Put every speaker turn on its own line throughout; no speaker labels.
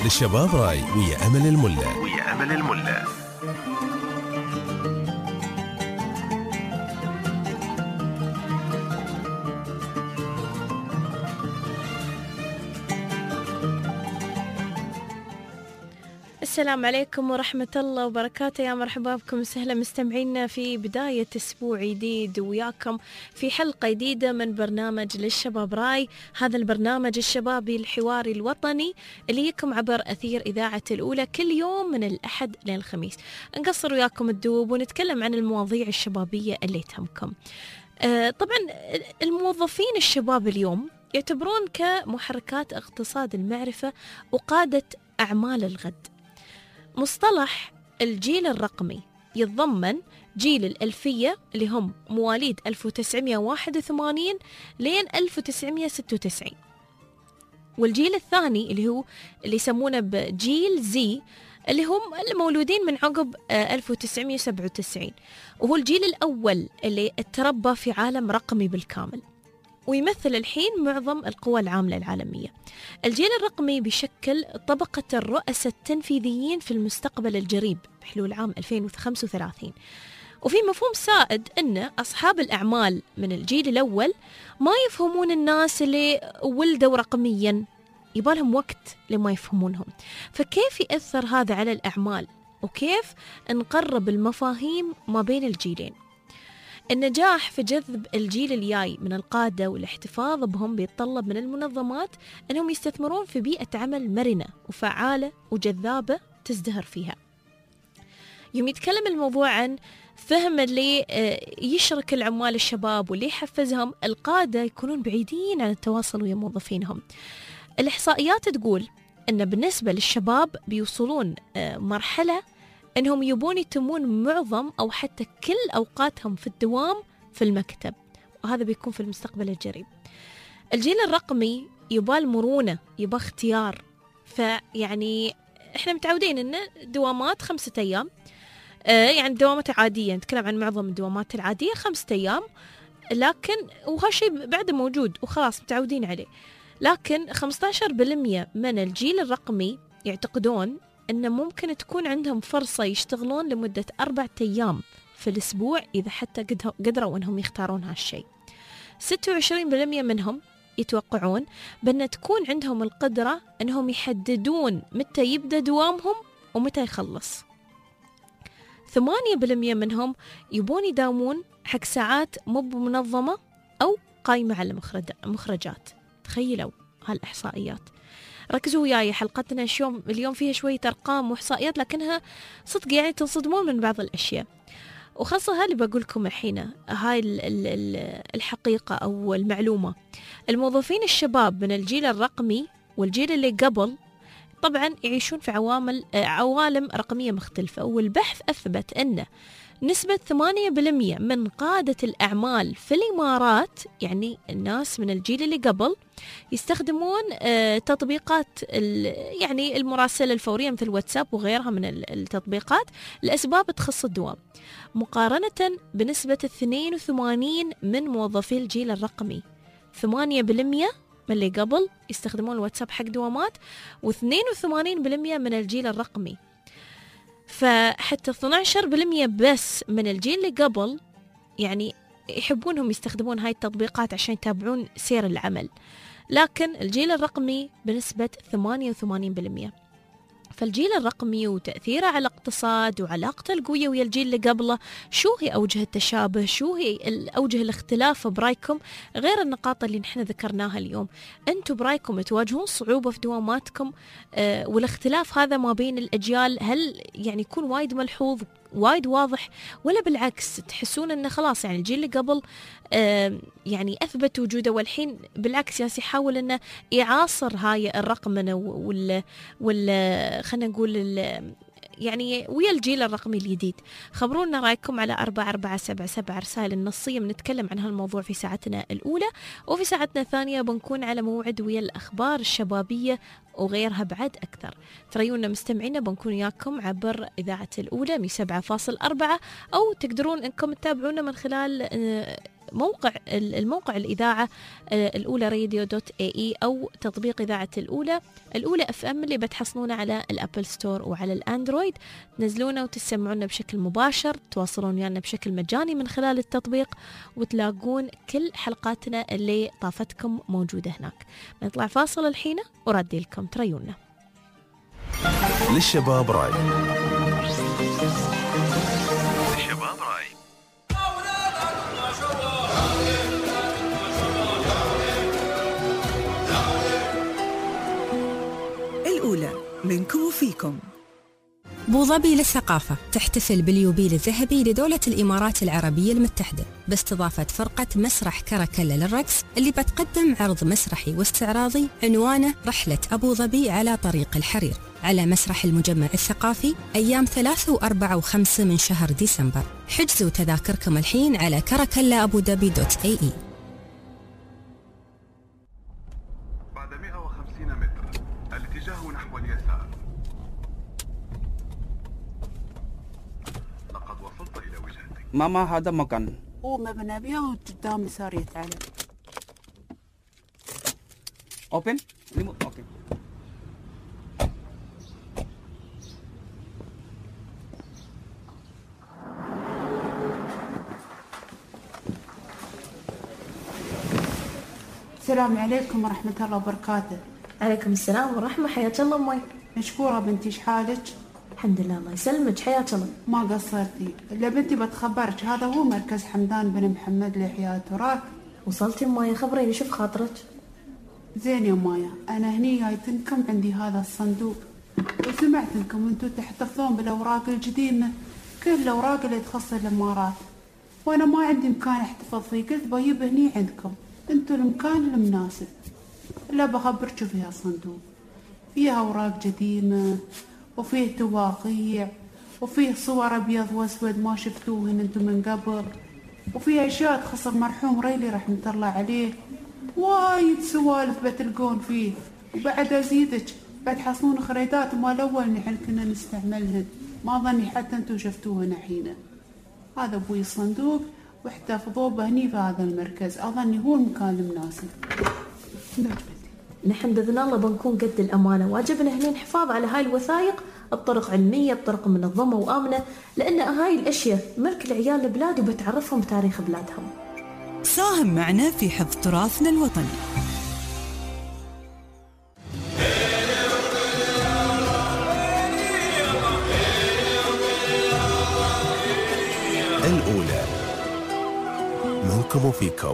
للشباب راي ويا أمل الملا.
السلام عليكم ورحمة الله وبركاته. يا مرحبا بكم وسهلا مستمعينا في بداية أسبوع جديد وياكم في حلقة جديدة من برنامج للشباب راي. هذا البرنامج الشبابي الحواري الوطني اللي يكم عبر أثير إذاعة الأولى كل يوم من الأحد للخميس. نقصر وياكم الدوب ونتكلم عن المواضيع الشبابية اللي تهمكم. طبعا الموظفين الشباب اليوم يعتبرون كمحركات اقتصاد المعرفة وقادة أعمال الغد. مصطلح الجيل الرقمي يتضمن جيل الألفية اللي هم مواليد 1981 لين 1996، والجيل الثاني اللي يسمونه بجيل زي اللي هم المولودين من عقب 1997، وهو الجيل الأول اللي اتربى في عالم رقمي بالكامل ويمثل الحين معظم القوى العاملة العالمية. الجيل الرقمي بيشكل طبقة الرؤساء التنفيذيين في المستقبل الجريب بحلول عام 2035، وفي مفهوم سائد أن أصحاب الأعمال من الجيل الأول ما يفهمون الناس اللي ولدوا رقميا، يبالهم وقت لما يفهمونهم. فكيف يأثر هذا على الأعمال وكيف نقرب المفاهيم ما بين الجيلين؟ النجاح في جذب الجيل الجاي من القادة والاحتفاظ بهم بيتطلب من المنظمات أنهم يستثمرون في بيئة عمل مرنة وفعالة وجذابة تزدهر فيها. يوم يتكلم الموضوع عن فهم اللي يشرك العمال الشباب واللي يحفزهم، القادة يكونون بعيدين عن التواصل ويا موظفينهم. الإحصائيات تقول أن بالنسبة للشباب بيوصلون مرحلة أنهم يبون يتمون معظم أو حتى كل أوقاتهم في الدوام في المكتب، وهذا بيكون في المستقبل الجريب. الجيل الرقمي يبال مرونة، يبا اختيار. فيعني إحنا متعودين أن دوامات 5 أيام، يعني دوامات عادية، نتكلم عن معظم الدوامات العادية 5 أيام، لكن وهالشيء بعد موجود وخلاص متعودين عليه. لكن 15% من الجيل الرقمي يعتقدون أن ممكن تكون عندهم فرصة يشتغلون لمدة 4 أيام في الأسبوع إذا حتى قدروا أنهم يختارون هالشيء. 26% منهم يتوقعون بأن تكون عندهم القدرة أنهم يحددون متى يبدأ دوامهم ومتى يخلص. 8% منهم يبون يداومون حق ساعات مو منظمة أو قايمة على مخرجات. تخيلوا هالإحصائيات. ركزوا وياي، حلقتنا اليوم فيها شوية أرقام وإحصائيات لكنها صدق يعني تنصدمون من بعض الأشياء، وخاصة اللي بقولكم الحين هاي الحقيقة أو المعلومة. الموظفين الشباب من الجيل الرقمي والجيل اللي قبل طبعا يعيشون في عوالم رقمية مختلفة، والبحث أثبت أن نسبة 8% من قادة الأعمال في الإمارات، يعني الناس من الجيل اللي قبل، يستخدمون تطبيقات يعني المراسلة الفورية مثل واتساب وغيرها من التطبيقات لأسباب تخص الدوام، مقارنة بنسبة 82 من موظفي الجيل الرقمي. 8% من اللي قبل يستخدمون الواتساب حق دوامات، و82% من الجيل الرقمي. فحتى 12% بس من الجيل اللي قبل يعني يحبونهم يستخدمون هاي التطبيقات عشان يتابعون سير العمل، لكن الجيل الرقمي بنسبة 88%. فالجيل الرقمي وتأثيره على الاقتصاد وعلاقته القوية ويا الجيل اللي قبله، شو هي أوجه التشابه، شو هي أوجه الاختلاف برايكم غير النقاط اللي نحن ذكرناها اليوم؟ أنتم برايكم تواجهون صعوبة في دواماتكم والاختلاف هذا ما بين الأجيال هل يعني يكون وايد ملحوظ وايد واضح، ولا بالعكس تحسون أنه خلاص يعني الجيل اللي قبل يعني أثبت وجوده والحين بالعكس يحاول أنه يعاصر هاي الرقمنة خلنا نقول يعني ويا الجيل الرقمي الجديد؟ خبرونا رأيكم على 4477 رسائل النصية. بنتكلم عن هالموضوع في ساعتنا الأولى، وفي ساعتنا الثانية بنكون على موعد ويا الأخبار الشبابية وغيرها بعد أكثر. تريونا مستمعينا بنكون وياكم عبر إذاعة الأولى 107.4، أو تقدرون أنكم تتابعونا من خلال الموقع الإذاعة الأولى radio.ae أو تطبيق إذاعة الأولى FM اللي بتحصلونه على الأبل ستور وعلى الأندرويد. تنزلونه وتسمعونه بشكل مباشر، تواصلون ويانا بشكل مجاني من خلال التطبيق، وتلاقون كل حلقاتنا اللي طافتكم موجودة هناك. نطلع فاصل الحين وردي لكم تريونا.
للشباب راي.
الأولى منكم وفيكم.
أبوظبي للثقافة تحتفل باليوبيل الذهبي لدولة الإمارات العربية المتحدة باستضافة فرقة مسرح كراكلا للرقص اللي بتقدم عرض مسرحي واستعراضي عنوانه رحلة أبوظبي على طريق الحرير على مسرح المجمع الثقافي أيام 3 و4 و5 من شهر ديسمبر. حجزوا تذاكركم الحين على karakalaabudhabi.ae.
بعد 150 متر الاتجاه نحو اليسار. لقد وصلت إلى وجهتك.
ماما هذا مكان.
مبنى أبيض وقدام يسار يتعلم.
اوبن ريموت. اوكي.
السلام عليكم ورحمة الله وبركاته.
عليكم السلام ورحمة. حياك الله أمي.
مشكورة بنتي، شحالك؟
الحمد لله الله يسلمك. حياك الله.
ما قصرتي. إلا بنتي بتخبرك هذا هو مركز حمدان بن محمد لإحياء التراث.
وصلتي مايا؟ خبريني شوف خاطرك.
زين يا مايا، أنا هني جايتنكم عندي هذا الصندوق، وسمعت انكم انتم تحتفظون بالأوراق القديمة، كل الأوراق اللي تخص الإمارات، وأنا ما عندي مكان احتفظ فيه، قلت بجيب هني عندكم، انتم المكان المناسب. لا بخبرك فيها صندوق، فيها أوراق قديمة وفيه تواقيع وفيه صور أبيض وأسود ما شفتوهن انتم من قبل، وفيه أشياء تخص المرحوم ريلي رحمة الله عليه، وايد سوالف بتلقون فيه. وبعد أزيدك بتحصلون خريطات مال أول نحن كنا نستعملهن، ما ظني حتى انتم شفتوهن حين. هذا أبوي الصندوق واحتفظوه بهني في هذا المركز، أظني هو المكان المناسب.
نحن بإذن الله بنكون قد الأمانة، واجبنا هنا الحفاظ على هاي الوثائق بطرق علمية بطرق منظمة وآمنة، لأن هاي الأشياء ملك العيال البلاد وبتعرفهم تاريخ بلادهم.
ساهم معنا في حفظ تراثنا الوطني.
الأولى منكم وفيكم.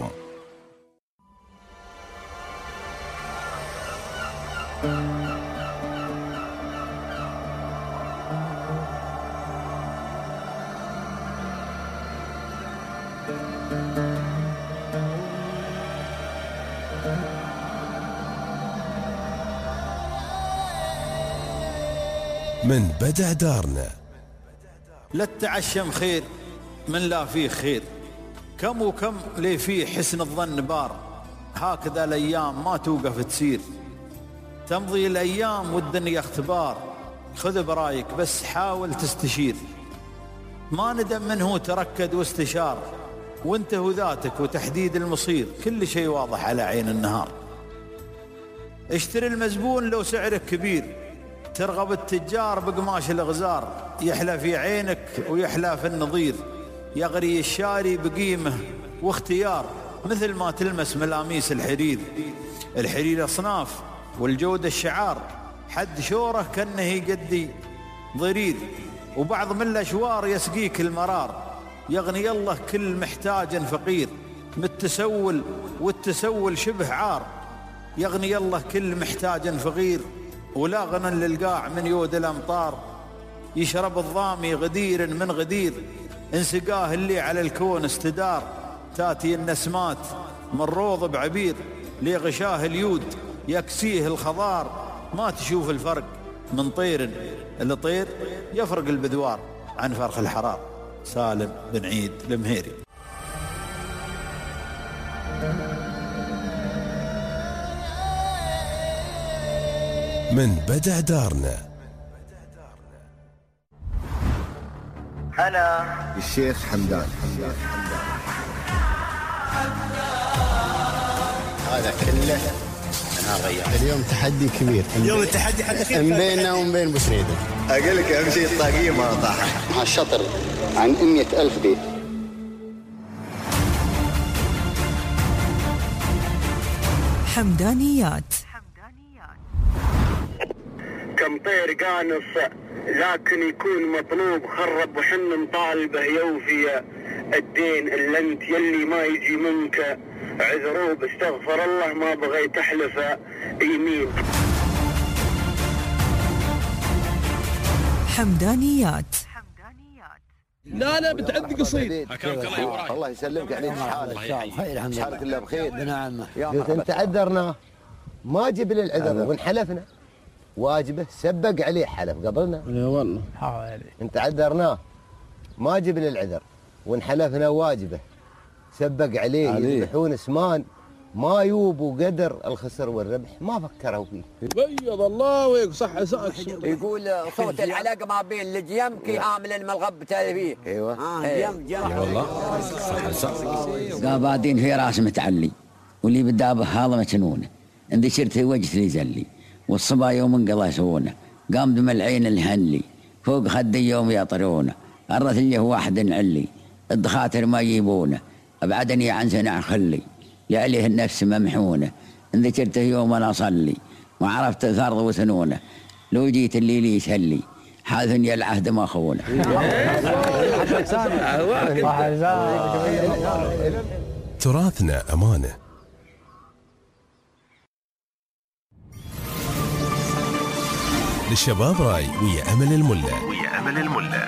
من بدع دارنا.
لا التعشم خير من لا فيه خير، كم وكم لي فيه حسن الظن بار، هكذا الأيام ما توقف تسير، تمضي الأيام والدنيا اختبار، خذ برايك بس حاول تستشير، ما ندم منه تركد واستشار، وانتهوا ذاتك وتحديد المصير، كل شيء واضح على عين النهار. اشتري المزبون لو سعرك كبير، ترغب التجار بقماش الغزار، يحلى في عينك ويحلى في النظير، يغري الشاري بقيمه واختيار، مثل ما تلمس ملاميس الحرير. الحرير أصناف والجودة الشعار، حد شوره كأنه يقدي ضرير، وبعض من الأشوار يسقيك المرار، يغني الله كل محتاج فقير، متسول والتسول شبه عار، يغني الله كل محتاج فقير، ولا غنى للقاع من يود الأمطار، يشرب الظامي غدير من غدير، انسقاه اللي على الكون استدار، تاتي النسمات من روض بعبير، لغشاه اليود يكسيه الخضار، ما تشوف الفرق من طير الطير، يفرق البذوار عن فرخ الحرار. سالم بن عيد المهيري.
من بدع دارنا.
أنا الشيخ حمدان. هذا كله أنا غير. اليوم تحدي كبير.
اليوم التحدي حتى
بيننا وبين بوسنيدة.
أقول لك أهم شيء الطاقية ما طاحت.
مع الشطر عن 100,000 بيت.
حمدانيات.
كم طير قانص لكن يكون مطلوب خرب وحن مطالبه يوفي الدين اللي انت يلي ما يجي منك عذروب استغفر الله ما بغيت احلف يمين.
حمدانيات.
لا بتعدي قصيد.
الله يسلمك عليك حالك. حالك الله بخير. بنعمه. قلت انت عذرنا ما جيب للعذر وانحلفنا واجبه سبق عليه حلف قبلنا.
اي والله
انت عذرناه ما جيب للعذر وانحلفنا واجبه سبق عليه يذبحون اسمان ما يوبوا قدر الخسر والربح ما فكروا فيه.
بيض الله ويك صح.
يقول صوت العلاقه ما بين الجيم كي عامل الملغب فيه.
ايوه
جيم
والله صح.
قابادين في راس متعلي واللي بدابه هذا مجنونه عندي شرت وجه لي زلي والصبا يوم انقضى سونه قام دم العين الهنلي فوق خدي يوم يطرونه الرثليه واحد علي الدخاتر ما يجيبونه ابعدني عن سنع خلي لعليه النفس ممحونه ان ذكرته يوم انا اصلي وعرفت الارض وثنونه لو جيت الليل يسلي حاذني العهد ما خونه.
تراثنا أمانة. للشباب راي ويا أمل الملا.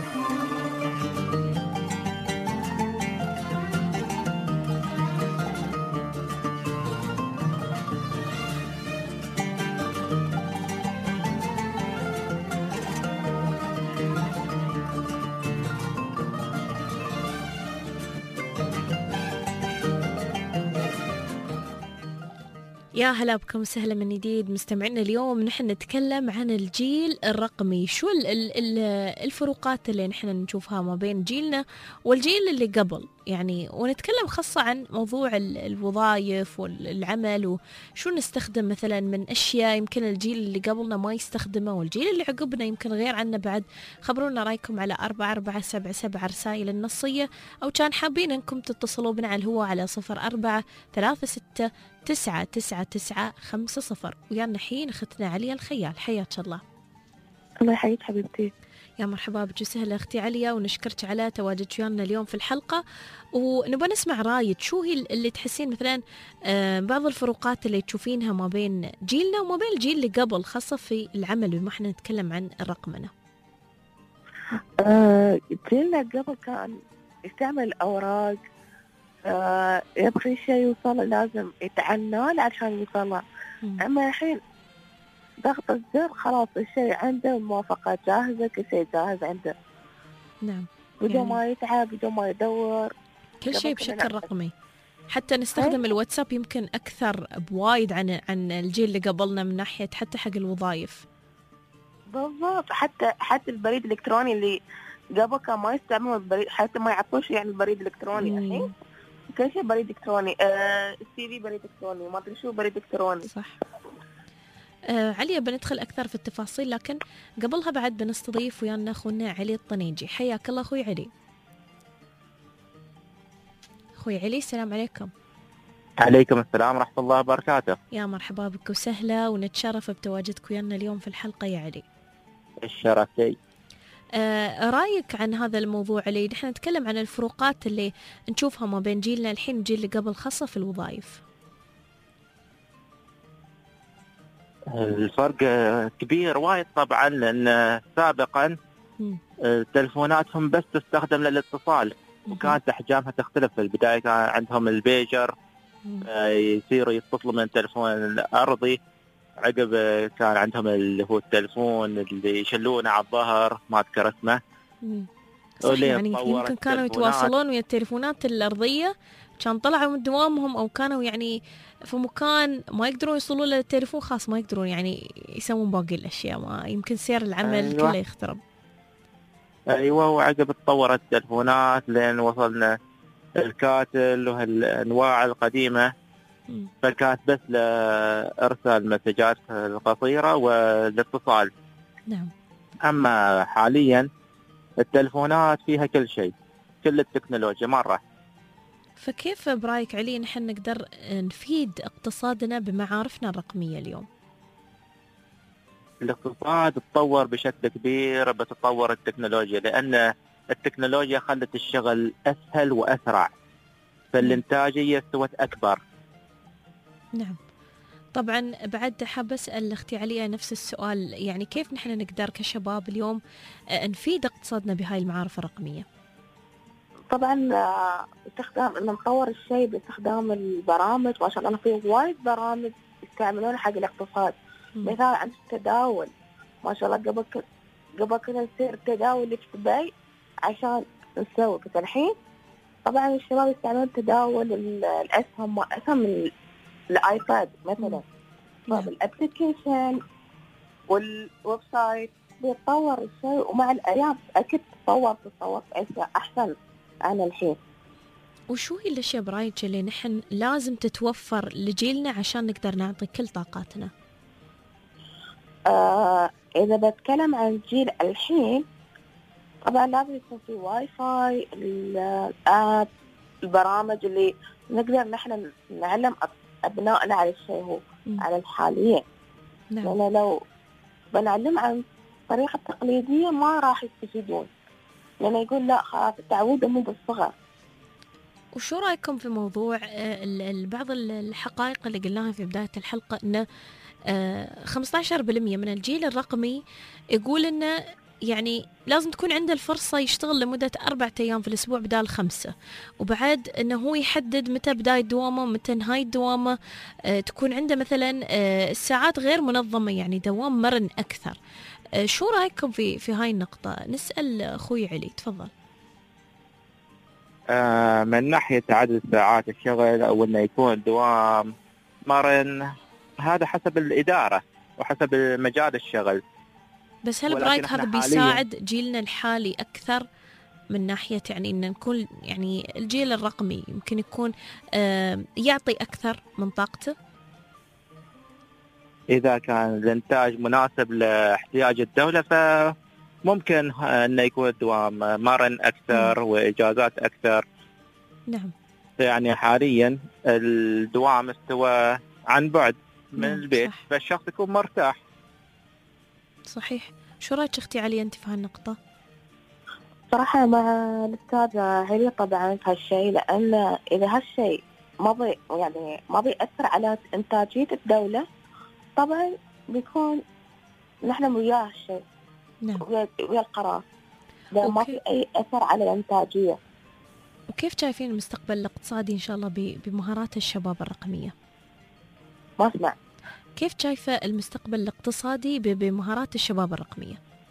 يا هلا بكم وسهلا من جديد مستمعينا. اليوم نحن نتكلم عن الجيل الرقمي. شو الفروقات اللي نحن نشوفها ما بين جيلنا والجيل اللي قبل يعني، ونتكلم خاصة عن موضوع الوظائف والعمل وشو نستخدم مثلا من أشياء يمكن الجيل اللي قبلنا ما يستخدمه والجيل اللي عقبنا يمكن غير عنا بعد. خبرونا رأيكم على 4477 رسائل النصية، أو كان حابين أنكم تتصلوا بنا على الهواء على 0436999950. ويانا حين أختنا عليا الخيال. حياك الله.
الله يحييك حبيبتي.
يا مرحبا بك وسهلا اختي عليا، ونشكرك على تواجدك ويانا اليوم في الحلقه، ونبغى نسمع رايك. شو هي اللي تحسين مثلا بعض الفروقات اللي تشوفينها ما بين جيلنا وما بين الجيل اللي قبل، خاصه في العمل بما احنا نتكلم عن الرقمنه؟
جيلنا قبل كان يستعمل اوراق، يبغي شيء يوصل لازم يتعنى عشان يوصله. اما الحين ضغط الزر خلاص الشيء عنده، موافقة جاهزة، كل شيء جاهز عنده.
نعم.
بدون ما يتعب، بدون ما يدور،
كل شيء بشكل رقمي. حتى نستخدم الواتساب يمكن أكثر بوايد عن الجيل اللي قبلنا من ناحية حتى حق الوظائف.
بالضبط. حتى البريد الإلكتروني اللي قبل كان ما يستعمل البريد، حتى ما يعرفوش يعني البريد الإلكتروني. الحين كل شيء بريد إلكتروني. السي في بريد إلكتروني، ما أدري شو بريد إلكتروني.
صح. عليا بندخل أكثر في التفاصيل، لكن قبلها بعد بنستضيف ويانا أخونا علي الطنيجي. حياك الله أخوي علي. أخوي علي السلام عليكم.
عليكم السلام ورحمة الله وبركاته.
يا مرحبا بك وسهلا، ونتشرف بتواجدك ويانا اليوم في الحلقة يا علي.
الشرف لي.
رأيك عن هذا الموضوع علي؟ نحن نتكلم عن الفروقات اللي نشوفها ما بين جيلنا الحين والجيل اللي قبل، خاصة في الوظائف.
الفرق كبير وايد طبعا، لأن سابقا تلفوناتهم بس تستخدم للاتصال، وكانت أحجامها تختلف. في البداية كان عندهم البيجر، يصيروا يتصلوا من التلفون الأرضي. عقب كان عندهم اللي هو التلفون اللي يشلونه على الظهر، ما أذكر اسمه.
صح، يعني يمكن كانوا يتواصلون ويا التلفونات الأرضية، كان طلعوا من دوامهم أو كانوا يعني في مكان ما يقدرون يوصلوا للتليفون خاص، ما يقدرون يعني يسوون باقي الأشياء، ما يمكن سير العمل كله يخترب.
أيوة. وعقب تطورت التلفونات لين وصلنا الكاتل وهالأنواع القديمة فكانت بس لإرسال مسجات القصيرة والاتصال.
نعم.
أما حاليا التلفونات فيها كل شيء، كل التكنولوجيا مرة.
فكيف برأيك علي نحن نقدر نفيد اقتصادنا بمعارفنا الرقمية اليوم؟
الاقتصاد تطور بشكل كبير بتطور التكنولوجيا، لأن التكنولوجيا خلت الشغل أسهل وأسرع، فالإنتاجية استوت أكبر.
نعم. طبعا بعد حابة أسأل أختي عليا نفس السؤال، يعني كيف نحن نقدر كشباب اليوم نفيد اقتصادنا بهاي المعارف الرقمية؟
طبعا استخدام انه نطور الشيء باستخدام البرامج. ما شاء الله في وايد برامج يستعملونها حق الاقتصاد. مثال عن التداول، ما شاء الله قبل كنا نصير تداول في دبي عشان نسوي، بس الحين طبعا الشباب يستعملون تداول الاسهم اسهم الايباد مثلا. الابلكيشن والويب سايت بيتطور الشيء، ومع الايام اكيد تطور اشياء احسن عن الحين.
وشو هي الاشياء برايك اللي نحن لازم تتوفر لجيلنا عشان نقدر نعطي كل طاقاتنا؟
اذا بتكلم عن جيل الحين طبعا لازم يكون في واي فاي، الاب، البرامج اللي نقدر نحن نعلم ابنائنا على الشيء هو على الحاليين.
نعم.
لأن لو بنعلم عن الطريقة التقليدية ما راح يستفيدون، لأنه يقول لا خلاص التعود مو بالصغر.
وشو رأيكم في موضوع بعض الحقائق اللي قلناها في بداية الحلقة، أنه 15% من الجيل الرقمي يقول أنه يعني لازم تكون عنده الفرصة يشتغل لمدة 4 أيام في الأسبوع بدال 5، وبعد أنه هو يحدد متى بداية دوامه ومتى نهاية دوامه، تكون عنده مثلا الساعات غير منظمة، يعني دوام مرن أكثر. شو رأيكم في هاي النقطة؟ نسأل أخوي علي، تفضل.
من ناحية عدد ساعات الشغل أو أنه يكون الدوام مرن، هذا حسب الإدارة وحسب مجال الشغل.
بس هل برأيك هذا بيساعد جيلنا الحالي أكثر من ناحية يعني أن نكون يعني الجيل الرقمي يمكن يكون يعطي أكثر من طاقته؟
إذا كان الإنتاج مناسب لاحتياج الدولة فممكن أنه يكون الدوام مرن أكثر وإجازات أكثر.
نعم.
يعني حاليا الدوام استوى عن بعد من البيت، فالشخص يكون مرتاح.
صحيح. شو رأيك أختي علي أنت في هالنقطة؟
صراحة مع الأستاذ علي طبعا في هالشيء، لأن إذا هالشيء ما بيأثر على إنتاجية الدولة طبعا بيكون نحن وياه الشيء.
نعم.
ويا القرار ما في أي أثر على الإنتاجية.
وكيف شايفين المستقبل الاقتصادي إن شاء الله بمهارات الشباب الرقمية؟
ما اسمع.
كيف شايفة المستقبل الاقتصادي بمهارات الشباب الرقمية؟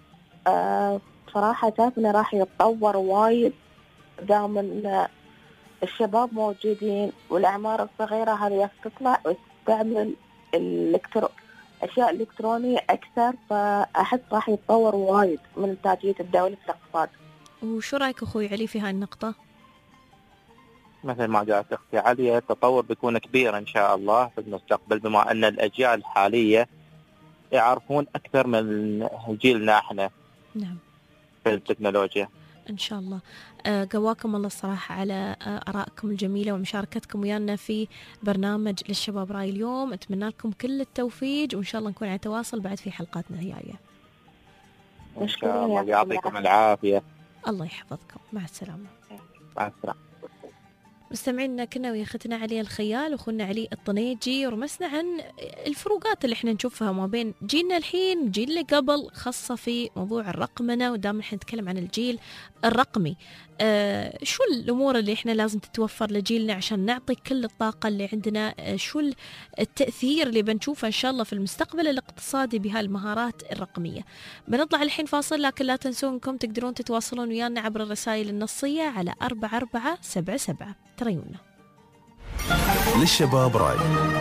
صراحة شايف إنه راح يتطور وايد دام إن الشباب موجودين والأعمار الصغيرة هذه تطلع وتستعمل أشياء إلكترونية أكثر، فأحس راح يتطور وايد من إنتاجية الدولة في الاقتصاد.
وشو رأيك أخوي علي في هاي النقطة؟
مثل ما قالت أختي علي، التطور بيكون كبير إن شاء الله في المستقبل، بما أن الأجيال الحالية يعرفون أكثر من جيلنا إحنا.
نعم.
في التكنولوجيا.
إن شاء الله. قواكم الله الصراحة على آرائكم الجميلة ومشاركتكم ويانا في برنامج للشباب راي اليوم. أتمنى لكم كل التوفيق، وإن شاء الله نكون على تواصل بعد في حلقاتنا الجاية.
مشكورين، يعطيكم العافية.
الله يحفظكم. مع السلامة.
مع السلامة.
مستمعينا كنا ويا اختنا علي الخيال واخونا علي الطنيجي، ورمسنا عن الفروقات اللي احنا نشوفها ما بين جيلنا الحين والجيل اللي قبل، خاصة في موضوع الرقمنة، ودام احنا نتكلم عن الجيل الرقمي. شو الأمور اللي احنا لازم تتوفر لجيلنا عشان نعطي كل الطاقة اللي عندنا؟ شو التأثير اللي بنشوفه إن شاء الله في المستقبل الاقتصادي بهالمهارات الرقمية؟ بنطلع الحين فاصل، لكن لا تنسون انكم تقدرون تتواصلون ويانا عبر الرسائل النصية على 4477. تريونا.
للشباب راي.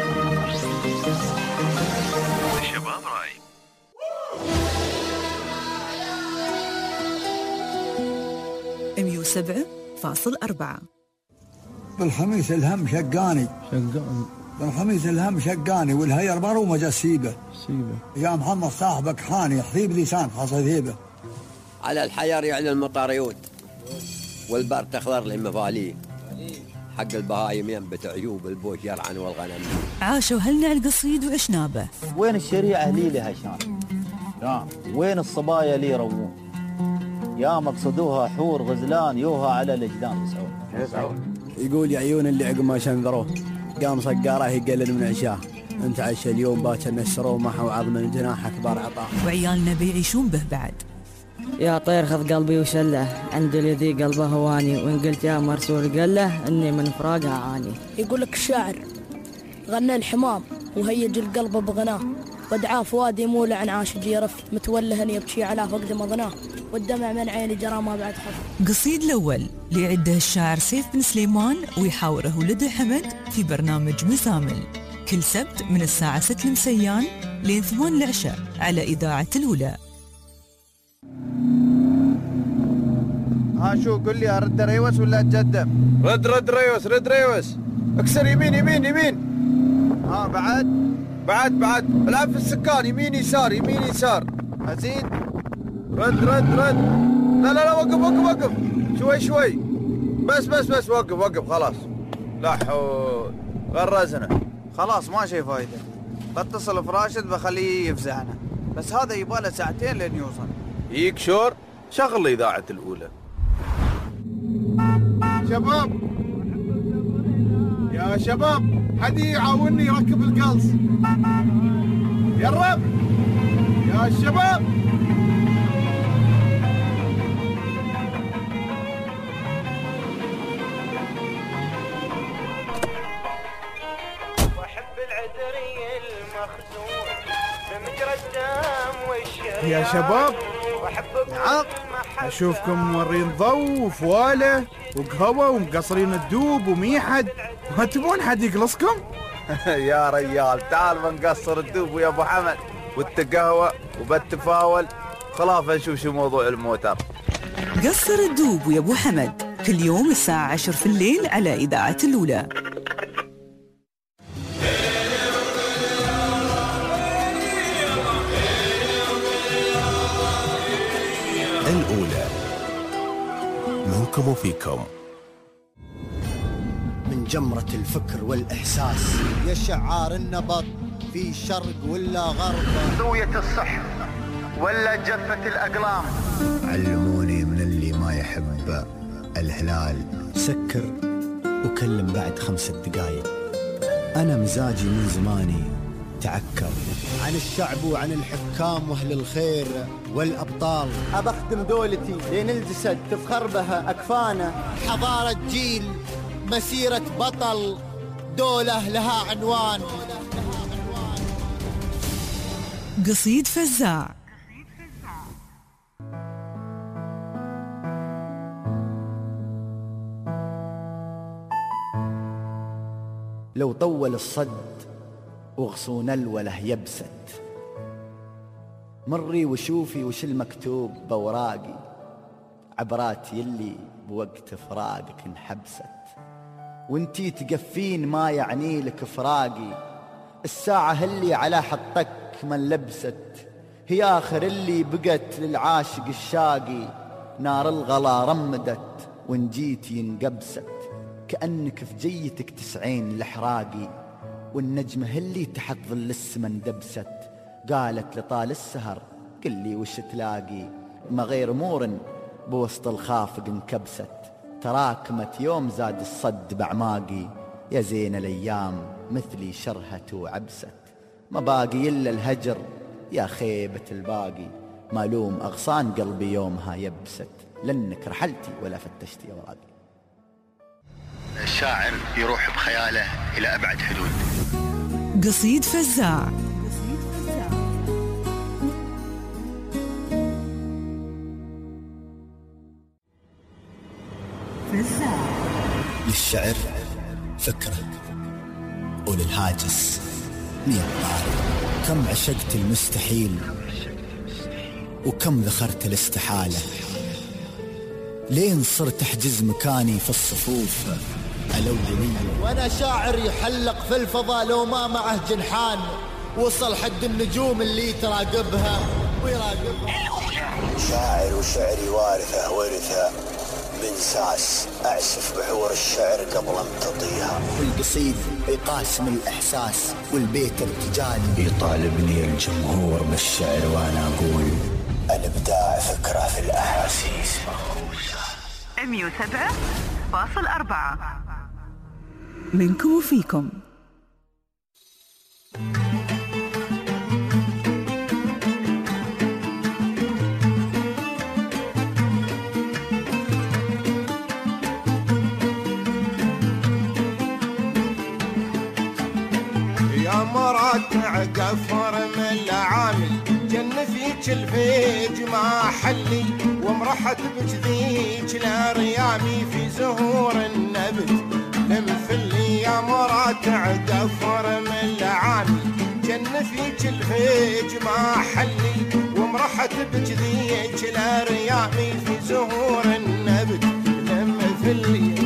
للشباب راي.
MU7.4.
بالخميس الهم شقاني بن خميس الهم شقاني والهير برو ما جا سيبه يا محمد صاحبك حاني حبيب لسان خاصة ذيبه.
على الحيار يعني المطار يود والبر تخضر للمفاليه حق البهايم ينبت عيوب البوش يرعن والغنم.
عاشوا أهلنا القصيد وعشنا به.
وين الشريعة لي لها شان؟ وين الصبايا لي روون؟ يا مقصدوها حور غزلان يوها على الجدان يسعون.
يقول يا عيون اللي عقب ما شنذروه قام صقاره يقلل من عشاه. انت عش اليوم باكر نشروه محو عظم من جناح اكبر عطاه.
وعيالنا بيعيشون به بعد.
يا طير خذ قلبي وشله عند الذي قلبه هواني وان قلت يا مرسول قله اني من فراقها عاني.
يقول لك الشاعر غنى الحمام وهيج القلب بغناه ودعاه فؤادي مولع عن عاشق يرف متوله ان يبكي على فقد مضناه والدمع من عيني جرى ما بعد خف.
قصيد الأول ليعده الشاعر سيف بن سليمان ويحاوره ولده حمد في برنامج مزامل كل سبت من الساعة 6 مسيان لين 8 العشاء على إذاعة الأولى.
ها شو قل لي ارد ريوس ولا اتقدم؟ رد ريوس اكسر يمين. ها بعد العب في السكان يمين يسار ازيد. رد لا وقف شوي بس وقف خلاص. لا حول غرزنا خلاص ما شي فايده. بتصل فراشد بخليه يفزعنا بس هذا يباله ساعتين لين يوصل.
يكشور شغل إذاعة الأولى.
شباب حد يعاوني يركب القلص يا الرب يا الشباب.
واحب العذري المخزون بمجرى الدم والشريان.
يا شباب عق اشوفكم مورين ضو وفواله وقهوه ومقصرين الدوب وميحد. ما تبون حد يقلصكم؟
يا ريال تعال بنقصر الدوب ويا ابو حمد والتقهوه وبالتفاول خلاف نشوف شو موضوع الموتر.
قصر الدوب ويا ابو حمد كل يوم الساعة 10 في الليل على إذاعة الأولى.
الأولى منكم وفيكم.
من جمرة الفكر والإحساس يا شعار النبض في شرق ولا غرب.
زوية الصح ولا جفة الأقلام.
علموني من اللي ما يحب الهلال سكر وكلم بعد 5 دقايق. أنا مزاجي من زماني تعكر عن الشعب وعن الحكام وأهل الخير والأبطال. أبخدم دولتي لين الجسد تفخر بها أكفانه. حضارة جيل مسيرة بطل دولة لها عنوان.
قصيد فزاع.
لو طول الصد وغصون الوله يبست. مري وشوفي وش المكتوب بوراقي. عبراتي اللي بوقت فراقك انحبست. وانتي تقفين ما يعني لك فراقي. الساعة اللي على حطك من لبست هي آخر اللي بقت للعاشق الشاقي. نار الغلا رمدت وان جيتي انقبست. كأنك في جيتك 90 لحراقي. والنجمة اللي تحت ظل السمن دبست. قالت لطال السهر قل لي وش تلاقي. ما غير أمور بوسط الخافق انكبست. تراكمت يوم زاد الصد بعماقي. يا زين الأيام مثلي شرهت وعبست. ما باقي إلا الهجر يا خيبة الباقي. مالوم أغصان قلبي يومها يبست. لأنك رحلتي ولا فتشتي أوراقي.
الشاعر يروح بخياله إلى أبعد حدود.
قصيد فزاع.
للشعر فكرة وللهاجس 100 طاري. كم عشقت المستحيل وكم ذخرت الاستحالة. لين صرت أحجز مكاني في الصفوف الأولية. وأنا شاعر يحلق في الفضاء لو ما معه جنحان، وصل حد النجوم اللي تراقبها ويراقبها.
شاعر وشعري وارثه ورثه من ساس، أعسف بحور الشعر قبل امتطيها.
القصيد يقاسم الإحساس والبيت ارتجالي
يطالبني الجمهور بالشعر وأنا أقول الإبداع فكرة في الأحاسيس.
107.4
منكم وفيكم.
يا مرات عقفر من العامي جن فيك الفيج ما حلي، ومرحت بجذيك لريامي في زهور النبت لمثلي. يا مرات عقفر من العامي جن فيك الفيج ما حلي، ومرحت بجذيك لريامي في زهور النبت لمثلي.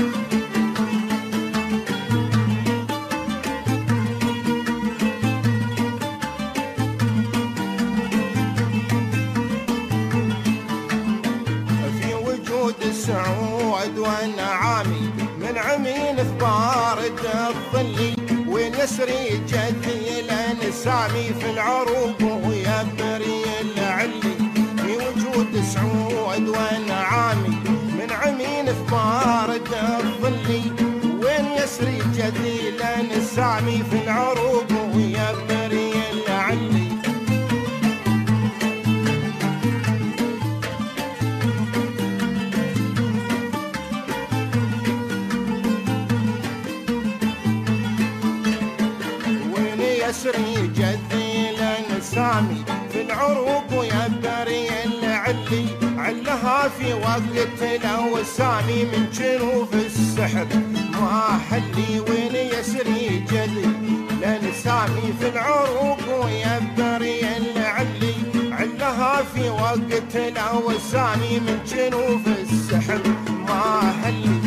سعود ونعامي من عمين في بارد الظلي، وين يسري جدي الانسامي في العروق ويبري العلي. في وجود سعود ونعامي من عمين في بارد الظلي، وين يسري جدي الانسامي في العروق ويبري العلي. يسري جذي الانسامي في العروق ويبري العلي، علها في وقت الاوسامي من جنوب السحر ما حلي. وين يسري جذي الانسامي في العروق ويبري العلي، علها في وقت الاوسامي من جنوب السحر ما حلي.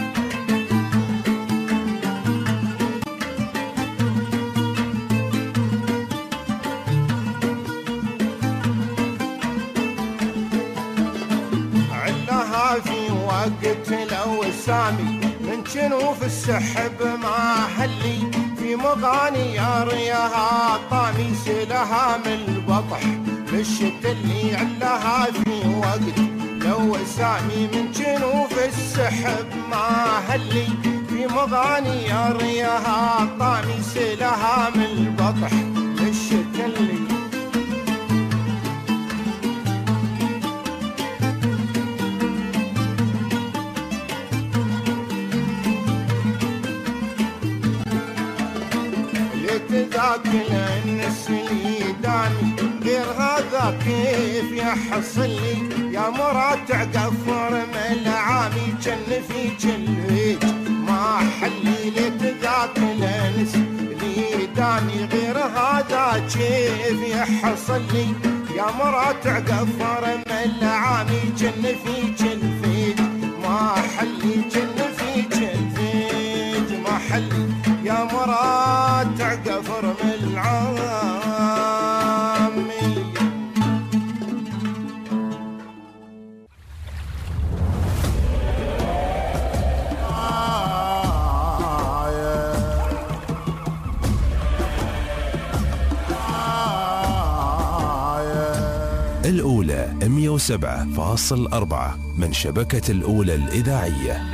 في وقت الأوسامي من جنوف السحب ما هلي، في مغاني ياريها طامي سلها من البطح للشت اللي علها. في وقت الأوسامي من جنوف السحب ما هلي، في مغاني ياريها طامي سلها من البطح للشت اللي. ذاك الانس اللي داني غير هذا كيف يحصل لي. يا مرات عقفر من العامي جن فيك البيت ما حلي. ليت ذاك الانس اللي داني غير هذا كيف يحصل لي. يا مرات عقفر من العامي جن فيك البيت ما حلي. جن فيك البيت ما حلي. يا مرات عقفر من العامي.
الأولى 107.4 من شبكة الأولى الإذاعية.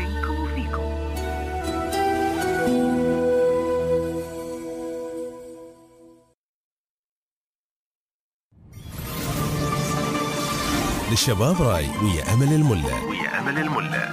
للشباب راي ويا أمل الملا.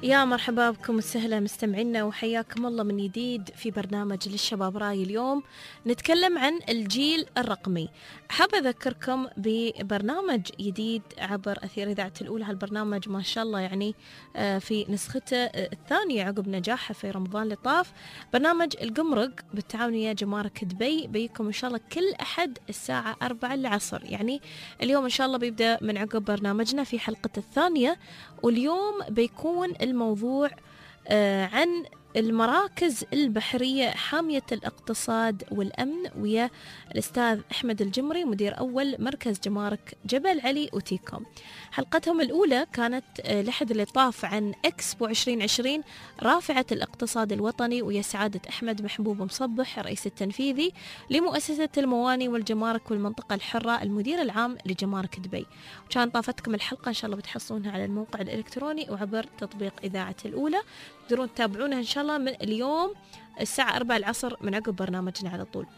يا مرحبا بكم وسهلا مستمعينا وحياكم الله من جديد في برنامج للشباب راي. اليوم نتكلم عن الجيل الرقمي. حابة أذكركم ببرنامج جديد عبر أثير إذاعة الأولى. هالبرنامج ما شاء الله يعني في نسخته الثانية عقب نجاحه في رمضان اللي طاف، برنامج القمرق بالتعاون ويا جمارك دبي بيكم إن شاء الله كل أحد الساعة 4 العصر. يعني اليوم إن شاء الله بيبدأ من عقب برنامجنا في حلقة الثانية، واليوم بيكون الموضوع عن المراكز البحرية حامية الاقتصاد والأمن ويا الأستاذ أحمد الجمري مدير أول مركز جمارك جبل علي وتيكوم. حلقتهم الأولى كانت لحد اللي طاف عن إكسبو 2020 رافعة الاقتصاد الوطني ويا سعادة أحمد محبوب مصبح الرئيس التنفيذي لمؤسسة المواني والجمارك والمنطقة الحرة المدير العام لجمارك دبي. وكان طافتكم الحلقة إن شاء الله بتحصلونها على الموقع الإلكتروني وعبر تطبيق إذاعة الأولى، تقدرون تتابعونها إن شاء الله من اليوم الساعة 4 العصر من عقب برنامجنا على طول.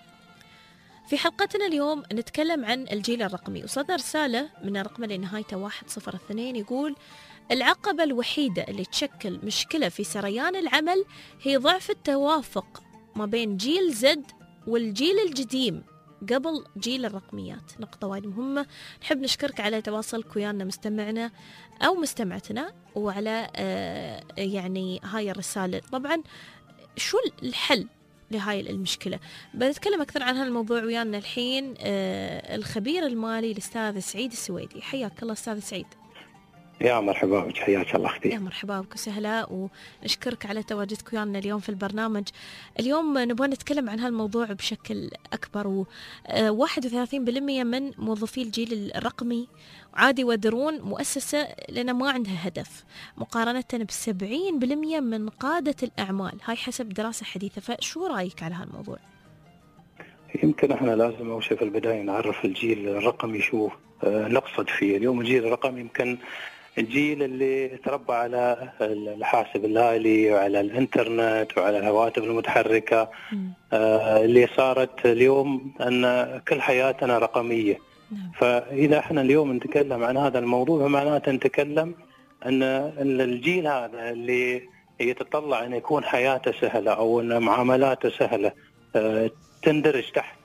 في حلقتنا اليوم نتكلم عن الجيل الرقمي، وصلنا رسالة من الرقم اللي نهايته 102 يقول: العقبة الوحيدة اللي تشكل مشكلة في سريان العمل هي ضعف التوافق ما بين جيل زد والجيل القديم قبل جيل الرقميات. نقطة وايد مهمة. نحب نشكرك على تواصلك ويانا مستمعنا أو مستمعتنا وعلى يعني هاي الرسالة. طبعا شو الحل لهاي المشكلة؟ بنتكلم أكثر عن هالموضوع ويانا الحين الخبير المالي الأستاذ سعيد السويدي. حياك الله أستاذ سعيد.
يا مرحبا بك، حياك الله أختي.
يا مرحبا بك وسهلا، ونشكرك على تواجدك ويانا اليوم في البرنامج. اليوم نبغى نتكلم عن هالموضوع بشكل أكبر. 31% من موظفي الجيل الرقمي عادي يودرون مؤسسة لأن ما عندها هدف، مقارنة ب70% من قادة الأعمال. هاي حسب دراسة حديثة. فشو رأيك على هالموضوع؟
يمكن احنا لازم أول شيء في البداية نعرف الجيل الرقمي شو نقصد فيه. اليوم الجيل الرقمي يمكن الجيل اللي تربى على الحاسب الآلي وعلى الانترنت وعلى الهواتف المتحركة، اللي صارت اليوم أن كل حياتنا رقمية. فإذا احنا اليوم نتكلم عن هذا الموضوع معناته نتكلم أن الجيل هذا اللي يتطلع أن يكون حياته سهلة أو أن معاملاته سهلة تندرج تحت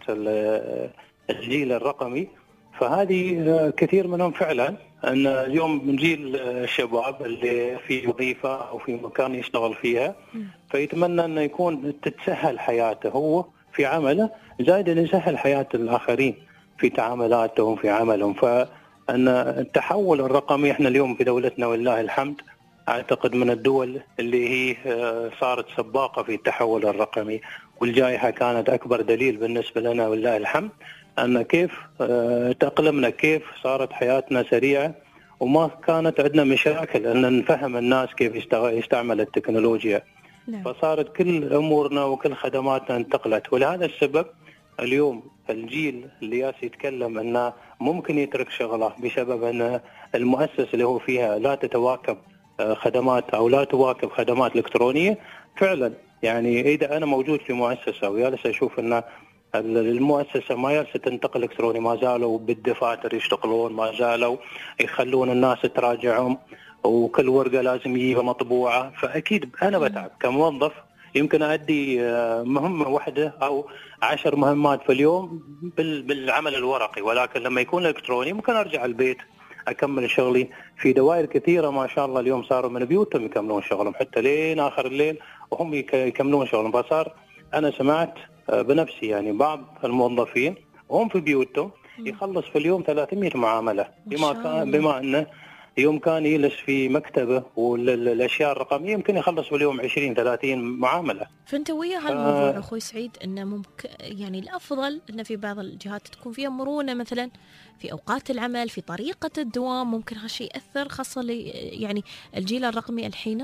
الجيل الرقمي. فهذه كثير منهم فعلا أن اليوم من جيل الشباب اللي في وظيفة أو في مكان يشتغل فيها، فيتمنى أن يكون تتسهل حياته هو في عمله، زائد أن يسهل حياة الآخرين في تعاملاتهم في عملهم. فأن التحول الرقمي احنا اليوم في دولتنا والله الحمد أعتقد من الدول اللي هي صارت سباقة في التحول الرقمي، والجائحة كانت أكبر دليل بالنسبة لنا والله الحمد أن كيف تأقلمنا، كيف صارت حياتنا سريعة وما كانت عندنا مشاكل أن نفهم الناس كيف يستعمل التكنولوجيا. فصارت كل أمورنا وكل خدماتنا انتقلت. ولهذا السبب اليوم الجيل اللي ياس يتكلم أنه ممكن يترك شغله بسبب أن المؤسسة اللي هو فيها لا تتواكب خدمات أو لا تواكب خدمات إلكترونية. فعلا يعني إذا أنا موجود في مؤسسة ويالس أشوف أن المؤسسة ما يالس تنتقل إلكتروني، ما زالوا بالدفاتر يشتغلون، ما زالوا يخلون الناس تراجعهم وكل ورقة لازم يجيبها مطبوعة، فأكيد أنا بتعب كموظف. يمكن أؤدي مهمة واحدة أو 10 مهمات في اليوم بالعمل الورقي، ولكن لما يكون إلكتروني ممكن أرجع البيت أكمل شغلي. في دوائر كثيرة ما شاء الله اليوم صاروا من بيوتهم يكملون شغلهم حتى لين آخر الليل وهم يكملون شغلهم. فصار أنا سمعت بنفسي يعني بعض الموظفين وهم في بيوتهم يخلص في اليوم 300 معاملة، بما أنه يوم كان يجلس في مكتبه والأشياء الرقمية يمكن يخلص في اليوم 20-30 معاملة.
فأنت ويا هالموضوع أخوي سعيد أنه ممكن يعني الأفضل أن في بعض الجهات تكون فيها مرونة مثلا في أوقات العمل، في طريقة الدوام، ممكن هالشيء يأثر خاصة يعني الجيل الرقمي الحين.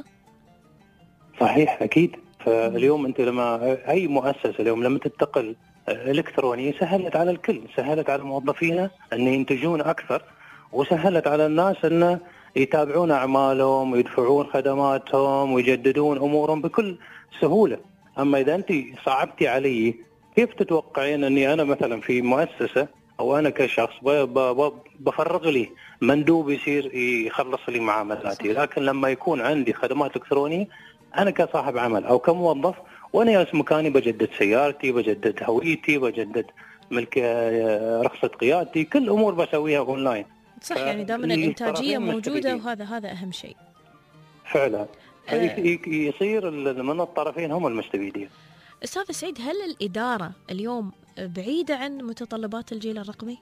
صحيح أكيد. فاليوم أنت لما أي مؤسسة اليوم لما تنتقل إلكتروني سهلت على الكل، سهلت على الموظفين أن ينتجون أكثر، وسهلت على الناس أن يتابعون أعمالهم ويدفعون خدماتهم ويجددون أمورهم بكل سهولة. أما إذا أنت صعبتي علي، كيف تتوقعين أني أنا مثلا في مؤسسة او انا كشخص بفرغ لي مندوب يصير يخلص لي معاملاتي. لكن لما يكون عندي خدمات الكترونيه انا كصاحب عمل او كموظف وانا جالس مكاني بجدد سيارتي، بجدد هويتي، بجدد ملك رخصة قيادتي، كل امور بسويها اونلاين.
صح، يعني دائما الانتاجيه موجوده وهذا اهم شيء
فعلا. يصير من الطرفين هم المستفيدين.
استاذ سعيد، هل الاداره اليوم بعيده عن متطلبات الجيل الرقمي؟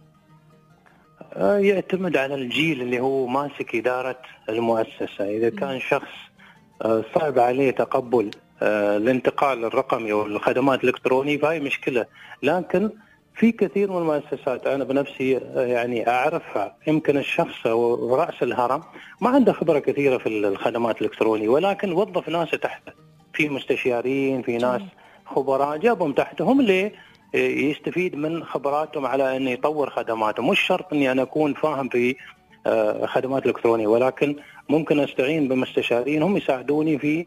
يعتمد على الجيل اللي هو ماسك اداره المؤسسه. اذا كان شخص صعب عليه تقبل الانتقال الرقمي والخدمات الإلكترونية فهي مشكلة. لكن في كثير من المؤسسات أنا بنفسي يعني أعرفها، يمكن الشخص أو رأس الهرم ما عنده خبرة كثيرة في الخدمات الإلكترونية، ولكن وظف ناس تحته، في مستشارين، في ناس خبراء جابهم تحتهم اللي يستفيد من خبراتهم على أن يطور خدماته. مش شرط أني أنا أكون فاهم في خدمات إلكترونية، ولكن ممكن أستعين بمستشارين هم يساعدوني في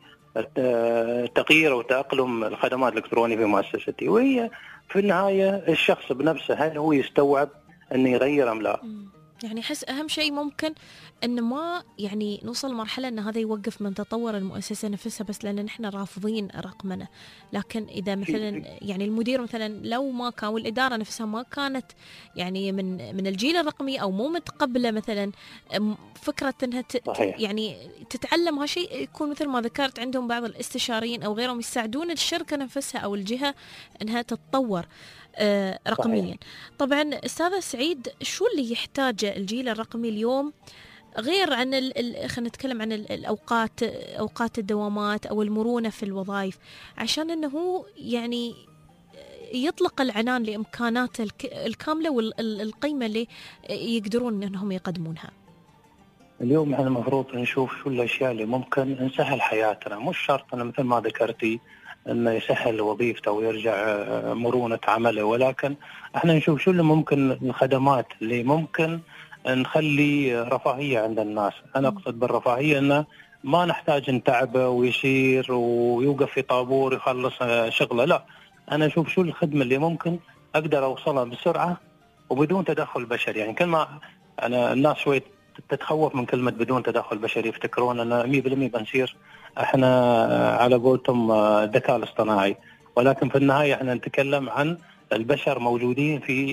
تغيير وتأقلم الخدمات الإلكترونية في مؤسستي. وهي في النهاية الشخص بنفسه هل هو يستوعب أن يغير أم لا.
يعني أحس أهم شيء ممكن أن ما يعني نوصل لمرحلة أن هذا يوقف من تطور المؤسسة نفسها بس لأن نحن رافضين رقمنة. لكن إذا مثلا يعني المدير مثلا لو ما كان والإدارة نفسها ما كانت يعني من الجيل الرقمي أو مو متقبلة مثلا فكرة أنها يعني تتعلم هالشيء، يكون مثل ما ذكرت عندهم بعض الاستشاريين أو غيرهم يساعدون الشركة نفسها أو الجهة أنها تتطور رقميا. طبعا أستاذ سعيد، شو اللي يحتاجه الجيل الرقمي اليوم غير عن خلينا نتكلم عن أوقات الدوامات أو المرونة في الوظائف عشان أنه يعني يطلق العنان لإمكاناته الكاملة والقيمة اللي يقدرون أنهم يقدمونها؟
اليوم احنا المفروض نشوف شو الأشياء اللي ممكن نسهل حياتنا. مش شرط أنا مثل ما ذكرتي انه يسهل وظيفته ويرجع مرونة عمله، ولكن احنا نشوف شو اللي ممكن الخدمات اللي ممكن نخلي رفاهية عند الناس. انا اقصد بالرفاهية انه ما نحتاج نتعبه ويسير ويوقف في طابور يخلص شغله، لا، انا اشوف شو الخدمة اللي ممكن اقدر اوصلها بسرعة وبدون تدخل بشري. يعني كلمة انا الناس شوي تتخوف من كلمة بدون تدخل بشري، يفتكرون أن 100% بنصير احنا على قولتهم الذكاء الاصطناعي، ولكن في النهاية احنا نتكلم عن البشر موجودين في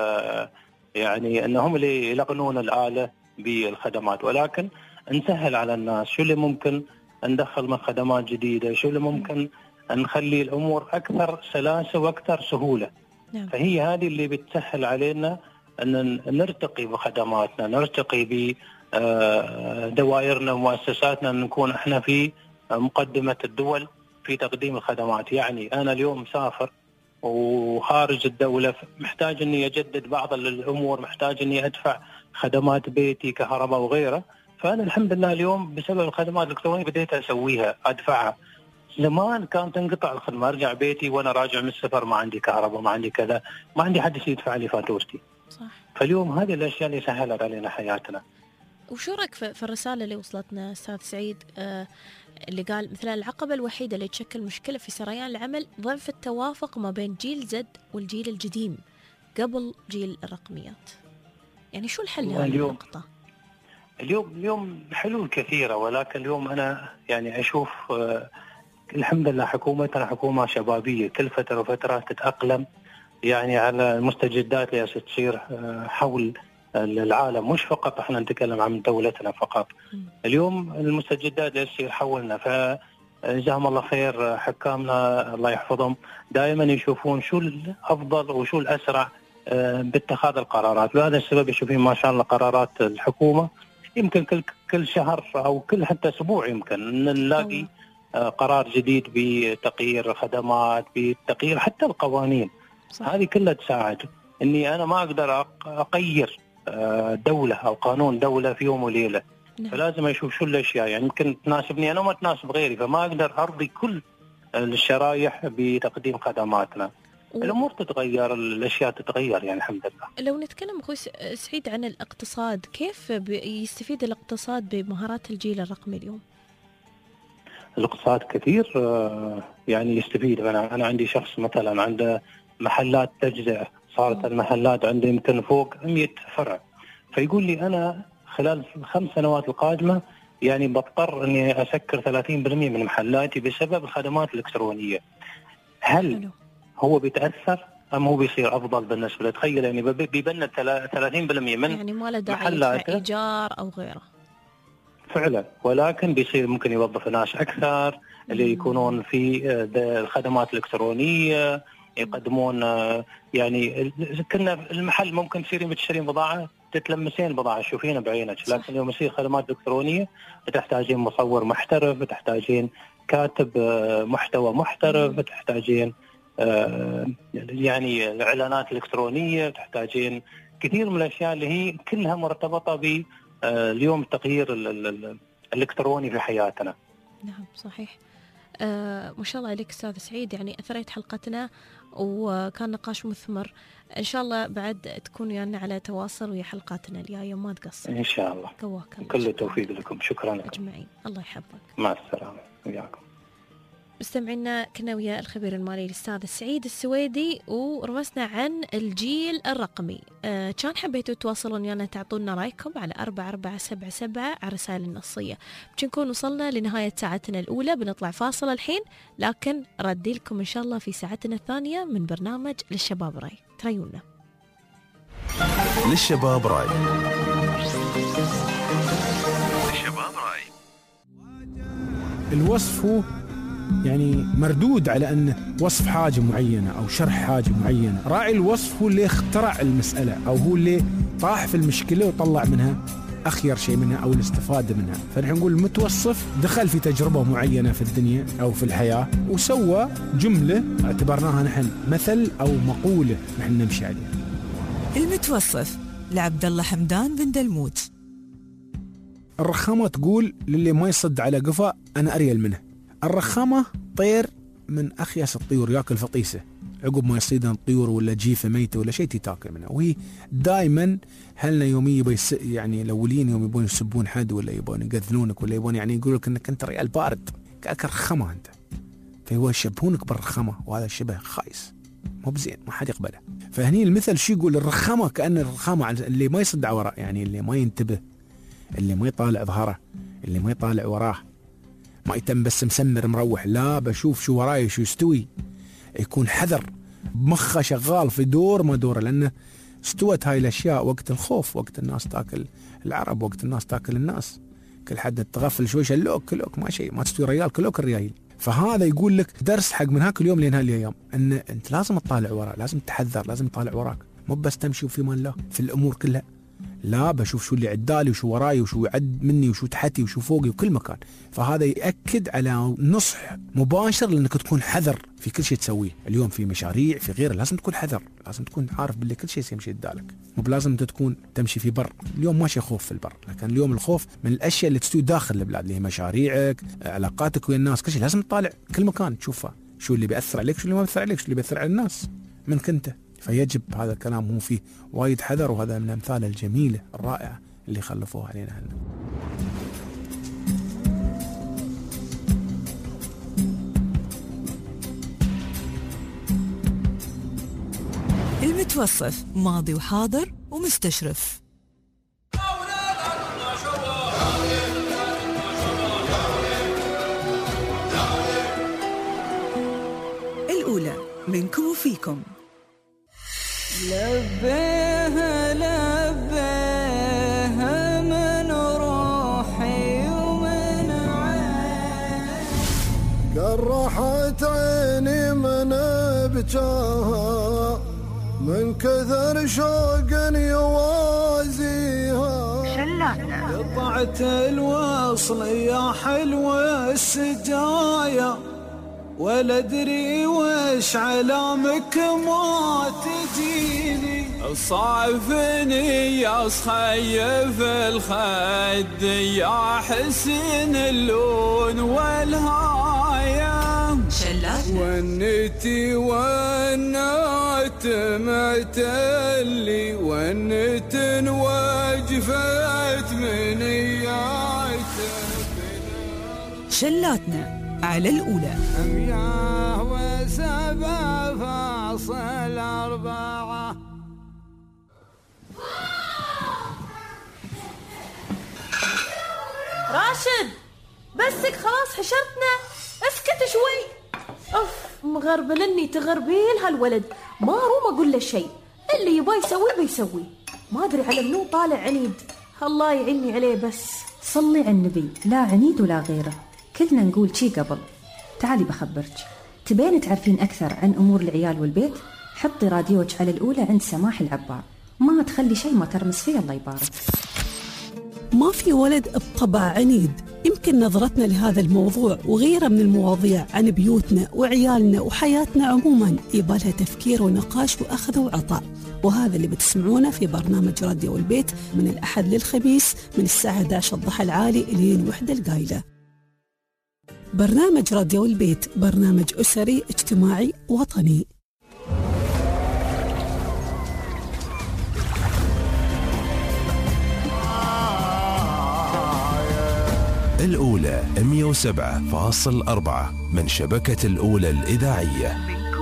يعني انهم اللي يلقنون الآلة بالخدمات، ولكن نسهل على الناس شو اللي ممكن ندخل من خدمات جديدة، شو اللي ممكن نخلي الأمور أكثر سلاسة وأكثر سهولة. فهي هذه اللي بتسهل علينا أن نرتقي بخدماتنا، نرتقي بدوائرنا ومؤسساتنا، نكون احنا في مقدمة الدول في تقديم الخدمات. يعني أنا اليوم مسافر وخارج الدولة محتاج أني أجدد بعض الأمور، محتاج أني أدفع خدمات بيتي كهرباء وغيره، فأنا الحمد لله اليوم بسبب الخدمات الإلكترونية بديت أسويها أدفعها. زمان كانت تنقطع الخدمة، أرجع بيتي وأنا راجع من السفر ما عندي كهرباء، ما عندي كذا، ما عندي حد يدفع لي فاتورتي.
صح.
فاليوم هذه الأشياء اللي سهلت علينا حياتنا.
وشو رأيك في الرسالة اللي وصلتنا أستاذ سعيد اللي قال مثلا العقبة الوحيدة اللي تشكل مشكلة في سريان العمل ضعف التوافق ما بين جيل زد والجيل الجديم قبل جيل الرقميات؟ يعني شو الحل لهذه النقطة؟
اليوم حلول كثيرة، ولكن اليوم أنا يعني أشوف الحمد لله حكومتنا حكومة شبابية، كل فترة وفترة تتأقلم يعني على المستجدات اللي تصير حول العالم، مش فقط احنا نتكلم عن دولتنا فقط. اليوم المستجدات اللي تصير حولنا، فجزاهم الله خير حكامنا الله يحفظهم، دائما يشوفون شو الأفضل وشو الأسرع باتخاذ القرارات. لهذا السبب يشوفين ما شاء الله قرارات الحكومة يمكن كل شهر أو كل حتى أسبوع يمكن نلاقي قرار جديد بتغيير خدمات، بتغيير حتى القوانين. صح. هذه كلها تساعد اني انا ما اقدر اغير دولة او قانون دولة في يوم وليلة. نعم. فلازم اشوف شو الاشياء يعني يمكن تناسبني انا وما تناسب غيري، فما اقدر ارضي كل الشرايح بتقديم خدماتنا. الامور تتغير، الاشياء تتغير يعني الحمد لله.
لو نتكلم اخوي سعيد عن الاقتصاد، كيف يستفيد الاقتصاد بمهارات الجيل الرقمي اليوم؟
الاقتصاد كثير يعني يستفيد. انا عندي شخص مثلا عنده محلات تجزئة صارت المحلات عنده يمكن فوق 100 فرع. فيقول لي أنا خلال 5 سنوات القادمة يعني بضطر أني أسكر 30% من محلاتي بسبب الخدمات الإلكترونية. هل هو بيتأثر أم هو بيصير أفضل بالنسبة له؟ تخيل يعني بيبند 30% من
يعني ما له داعي يدفع إيجار أو غيره
فعلا، ولكن بيصير ممكن يوظف ناس أكثر اللي يكونون في الخدمات الإلكترونية، يقدمون يعني كنا المحل ممكن تصيرين بتشترين بضاعة تتلمسين بضاعة تشوفينها بعينك، لكن يوم يصير خدمات إلكترونية بتحتاجين مصور محترف، بتحتاجين كاتب محتوى محترف، بتحتاجين يعني الإعلانات الإلكترونية، تحتاجين كثير من الأشياء اللي هي كلها مرتبطة باليوم التغيير الإلكتروني في حياتنا.
نعم صحيح. ما شاء الله عليك أستاذ سعيد، يعني أثريت حلقتنا وكان نقاش مثمر. إن شاء الله بعد تكونوا يعني على تواصل ويا حلقاتنا الجاية ما تقصر
إن شاء الله. كل التوفيق لكم. شكرا لكم
أجمعين. الله يحفظك.
مع السلامة. وياكم.
مستمعينا كنا ويا الخبير المالي الأستاذ سعيد السويدي ورمسنا عن الجيل الرقمي. كان حبيتوا تواصلون ويانا تعطونا رايكم على 4477 على الرسائل النصية. بنكون وصلنا لنهاية ساعتنا الأولى، بنطلع فاصل الحين، لكن ردي لكم إن شاء الله في ساعتنا الثانية من برنامج للشباب راي. تريونا
للشباب راي.
للشباب راي.
الوصف هو يعني مردود على أنه وصف حاجة معينة أو شرح حاجة معينة. راعي الوصف هو اللي اخترع المسألة أو هو اللي طاح في المشكلة وطلع منها أخير شيء منها أو الاستفادة منها. فنحن نقول المتوصف دخل في تجربة معينة في الدنيا أو في الحياة وسوى جملة اعتبرناها نحن مثل أو مقولة نحن نمشي عليها.
المتوصف لعبد الله حمدان بن دلموت.
الرخامة تقول للي ما يصد على قفا أنا أريل منه. الرخامة طير من أخيس الطيور، يأكل فطيسة عقب ما يصيدن الطيور ولا جيفة ميتة ولا شيء تتاكل منها. وهي دائما هلنا يومية يعني الأولين يوم يبون يسبون حد ولا يبون يقذلونك ولا يبون يعني يقولك أنك أنت ريال بارد كأك رخامة أنت، فهو يشبهونك بالرخامة، وهذا الشبه خايس مو بزين ما حد يقبله. فهني المثل شو يقول؟ الرخامة كأن الرخامة اللي ما يصد على وراء، يعني اللي ما ينتبه، اللي ما يطالع ظهره، اللي ما يطالع وراه، ما يتم بس مسمر مروح، لا بشوف شو وراي شو يستوي، يكون حذر مخه شغال في دور ما دوره، لأنه استوت هاي الأشياء وقت الخوف، وقت الناس تاكل العرب، وقت الناس تاكل الناس، كل حد تغفل شوي شلوك كلوك ما شيء، ما تستوي ريال كلوك الريايل. فهذا يقول لك درس حق من هاك اليوم لين هالأيام، أن أنت لازم تطالع وراك، لازم تحذر، لازم تطالع وراك، مو بس تمشي في مان الله في الأمور كلها، لا بشوف شو اللي عدالي وشو وراي وشو يعد مني وشو تحتي وشو فوقي وكل مكان. فهذا يأكد على نصح مباشر لأنك تكون حذر في كل شيء تسويه. اليوم في مشاريع في غيره لازم تكون حذر، لازم تكون عارف باللي كل شيء يمشي قدامك، مو بلازم انت تكون تمشي في بر. اليوم ماشي خوف في البر، لكن اليوم الخوف من الأشياء اللي تستوي داخل البلاد اللي هي مشاريعك، علاقاتك ويا الناس، كل شيء لازم تطالع كل مكان تشوفه، شو اللي بيأثر عليك شو اللي ما بيأثر عليك، شو اللي بيأثر على الناس منك انت. فيجب هذا الكلام هو فيه وايد حذر، وهذا من الأمثال الجميلة الرائعة اللي خلفوها علينا هنا.
المتوصف ماضي وحاضر ومستشرف. الأولى منكم وفيكم.
لبيها لبيها من روحي ومن عيني،
قرحت عيني من بجاها من كثر شوق يوازيها،
قطعت الوصل يا حلوة السجايا، ولا ادري وش علامك ما تجيني، صعفني يا صخيف الخد يا حسن اللون والهاية، ونتي ونات معتلي ونت وجفت من
شلاتنا على الأولى.
107.4
راشد بسك خلاص حشرتنا، اسكت شوي. أوف مغربلني تغربيل هالولد، ما روم أقول له شيء، اللي يبغى يسوي بيسوي، ما أدري على منو طالع عنيد، الله يعيني عليه. بس
صلي على النبي، لا عنيد ولا غيره، كلنا نقول شي قبل. تعالي بخبرك، تبين تعرفين أكثر عن أمور العيال والبيت؟ حطي راديوك على الأولى عند سماح العبار، ما تخلي شيء ما ترمس فيه الله يبارك.
ما في ولد بطبع عنيد. يمكن نظرتنا لهذا الموضوع وغيره من المواضيع عن بيوتنا وعيالنا وحياتنا عموما يبالها تفكير ونقاش وأخذ وعطاء، وهذا اللي بتسمعونه في برنامج راديو البيت من الأحد للخميس من الساعة 11 الضحى العالي إلين 1 القايلة. برنامج راديو البيت برنامج أسري اجتماعي وطني.
الأولى 107.4 من شبكة الأولى الإذاعية.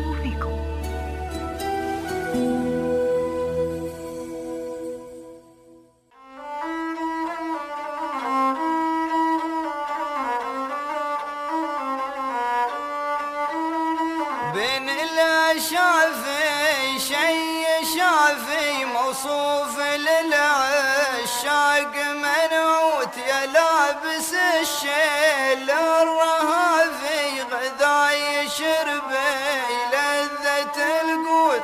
بين الشافي شي شافي موصوف للعشاق منعوت يا لابس الشيل الرهافي غذاي شربي لذة القوت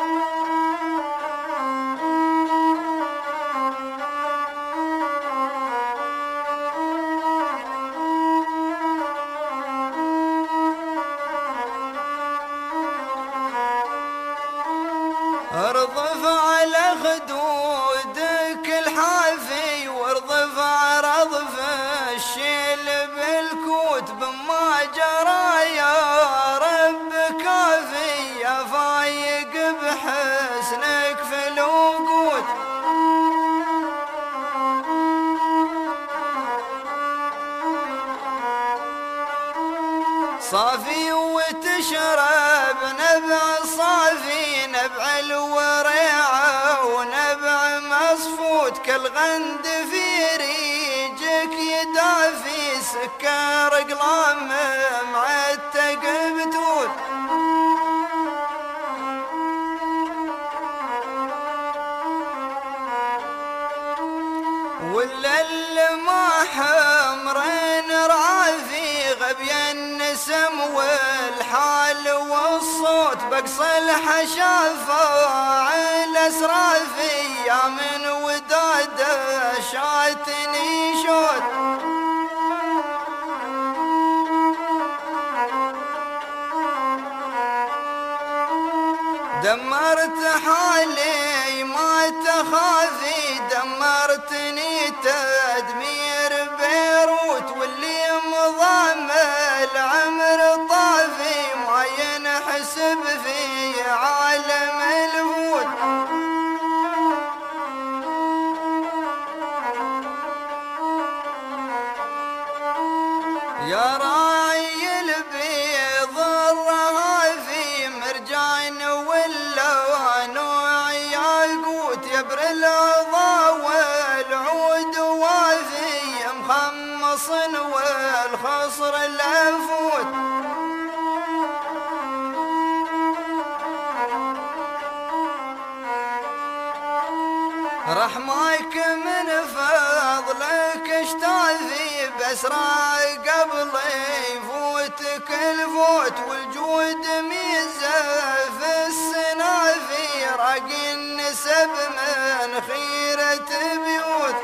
ارضف على خدودك الحافي وارضف رضف الشيل بالكوت بما جرى يا رب كافي يا فايق بحسنك في الوقود صافي وتشرب نبع صافي نبع الوريعة ونبع مصفوت كالغند في ريجك يدافي سكر قلام معتق بتوت ولا ما حمرين رعافي غبي النسم والحال والصوت بقص الحشافة على اسرافي يا من وداد شاتني شوت دمرت حالي ما تخافي دمرتني تدمير بيروت واللي مضام العمر طافي ما ينحسب في عالم الهود يا راعي البيض الرهافي مرجان ولا نوع ياقوت يبر العضا والعود وافي مخمص والخصر الافوت رحماك من فضلك اشتاذي بسرى قبل يفوتك الفوت والجود ميزة في السنافي راقي النسب من خيرة بيوت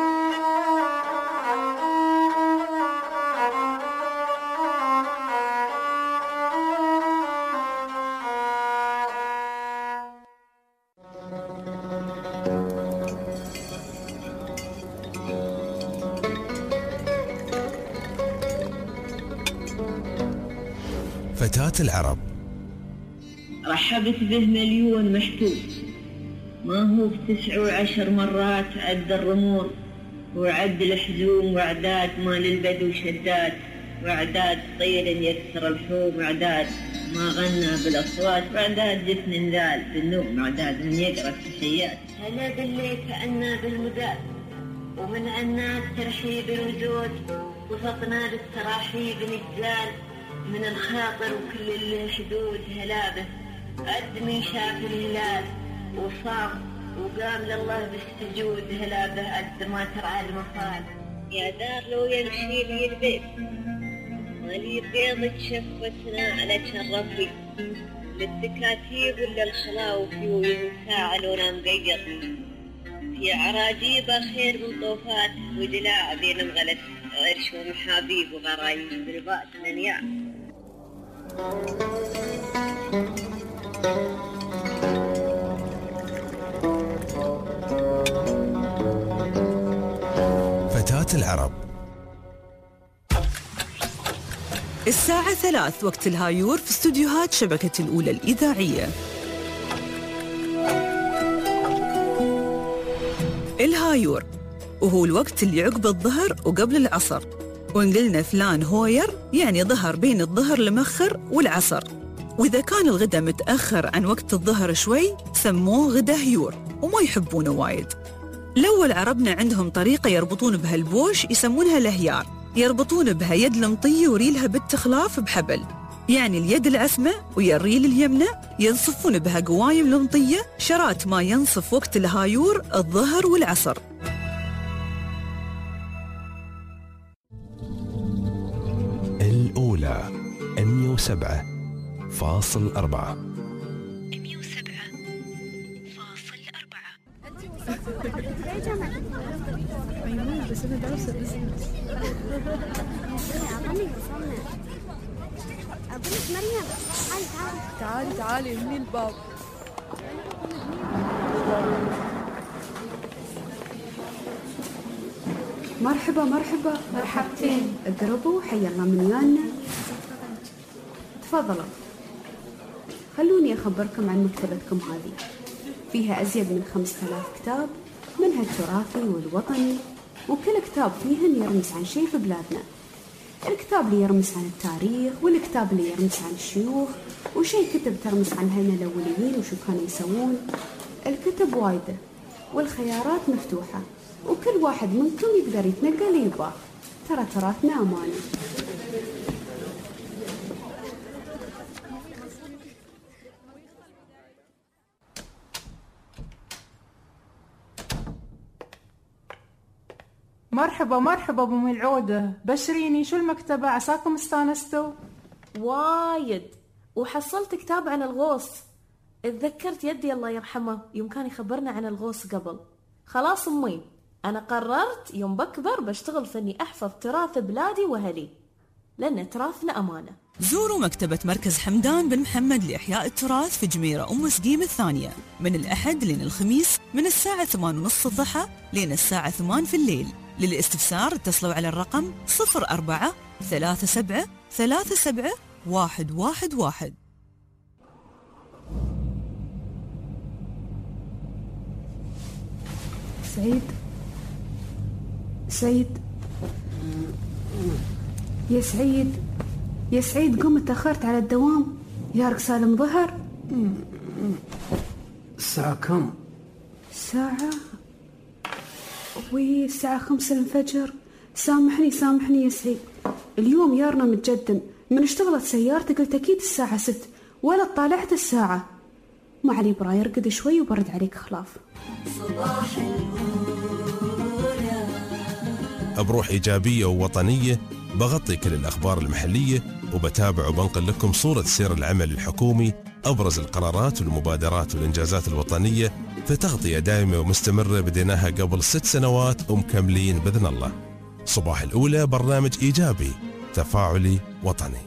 فتاة العرب
رحبت به مليون محتوب ما هو ب9 و10 مرات عد الرمور وعد الحزوم وعداد مال البدو شداد وعداد طير يكسر الحوم وعداد ما غنى بالأصوات وعداد جفن ذال بالنوم وعداد من يقرأ التحيات
هلا بالليل كأننا بالمداد
ومن عناد ترحيب الوجود وفطنا للتراحيب نجزال من الخاطر وكل اللي حدود هلابه قد من شاف الهلال وصام وقام لله بالسجود هلابه قد ما ترعى المفال. يا دار لو يمشي لي البيت مالي بيض تشفتنا على شرفي للتكاتيب ولا الخلاوفي وينساع لونا مقير في عراجيبه خير من طوفات ودلاع بين مغلس عرش ومحابيب وغرايب بالباس منيع.
فتاة العرب.
الساعة 3 وقت الهايور في استوديوهات شبكة الأولى الإذاعية. الهايور وهو الوقت اللي عقب الظهر وقبل العصر، وإن قلنا فلان هوير يعني ظهر بين الظهر المؤخر والعصر، وإذا كان الغداء متأخر عن وقت الظهر شوي سموه غدا هيور وما يحبونه وايد. الأول عربنا عندهم طريقة يربطون بها البوش يسمونها الهيار، يربطون بها يد المطية وريلها بالتخلاف بحبل، يعني اليد العسمة ويا الريل اليمنى ينصفون بها قوايم المطية شرات ما ينصف وقت الهايور الظهر والعصر.
الأولى 107.4.
أيوة بس أنا دارسة بزنس. أبنك مريم تعالي امي الباب.
مرحبا مرحبتين، اقربوا حي الله من ويانا. تفضلوا. خلوني أخبركم عن مكتبتكم هذه، فيها أزيد من 5000 كتاب، منها التراثي والوطني، وكل كتاب فيهن يرمز عن شيء في بلادنا. الكتاب اللي يرمز عن التاريخ، والكتاب اللي يرمز عن الشيوخ، وشيء كتب ترمز عن هنا الأوليين وشو كانوا يسوون. الكتب وايدة والخيارات مفتوحة، وكل واحد منكم يقدر يتنقل اللي يبغاه. ترى تراثنا أمانة.
مرحبا ابو العودة، بشريني شو المكتبة، عساكم استانستوا؟
وايد، وحصلت كتاب عن الغوص. اتذكرت يدي الله يرحمه يوم كان يخبرنا عن الغوص قبل. خلاص امي، انا قررت يوم بكبر بشتغل في اني احفظ تراث بلادي واهلي، لان تراثنا امانة.
زوروا مكتبة مركز حمدان بن محمد لإحياء التراث في جميرة أم سقيم الثانية من الأحد لين الخميس من الساعة 8:30 الضحى لين الساعة 8 في الليل. للاستفسار اتصلوا على الرقم 04 37 37 111.
سعيد يا سعيد قم، تأخرت على الدوام. يارك سالم ظهر.
الساعة كم؟
الساعة الساعة 5 الفجر. سامحني يا سعيد، اليوم يارنا متجدم، من اشتغلت سيارتي قلت أكيد الساعة 6 ولا طالعت الساعة. ما علي براي، ارقد شوي وبرد عليك خلاف.
صباح الأولى
بروح إيجابية ووطنية بغطي كل الأخبار المحلية، وبتابع وبنقل لكم صورة سير العمل الحكومي، أبرز القرارات والمبادرات والإنجازات الوطنية في تغطية دائمة ومستمرة بديناها قبل 6 سنوات ومكملين بإذن الله. صباح الأولى برنامج إيجابي تفاعلي وطني.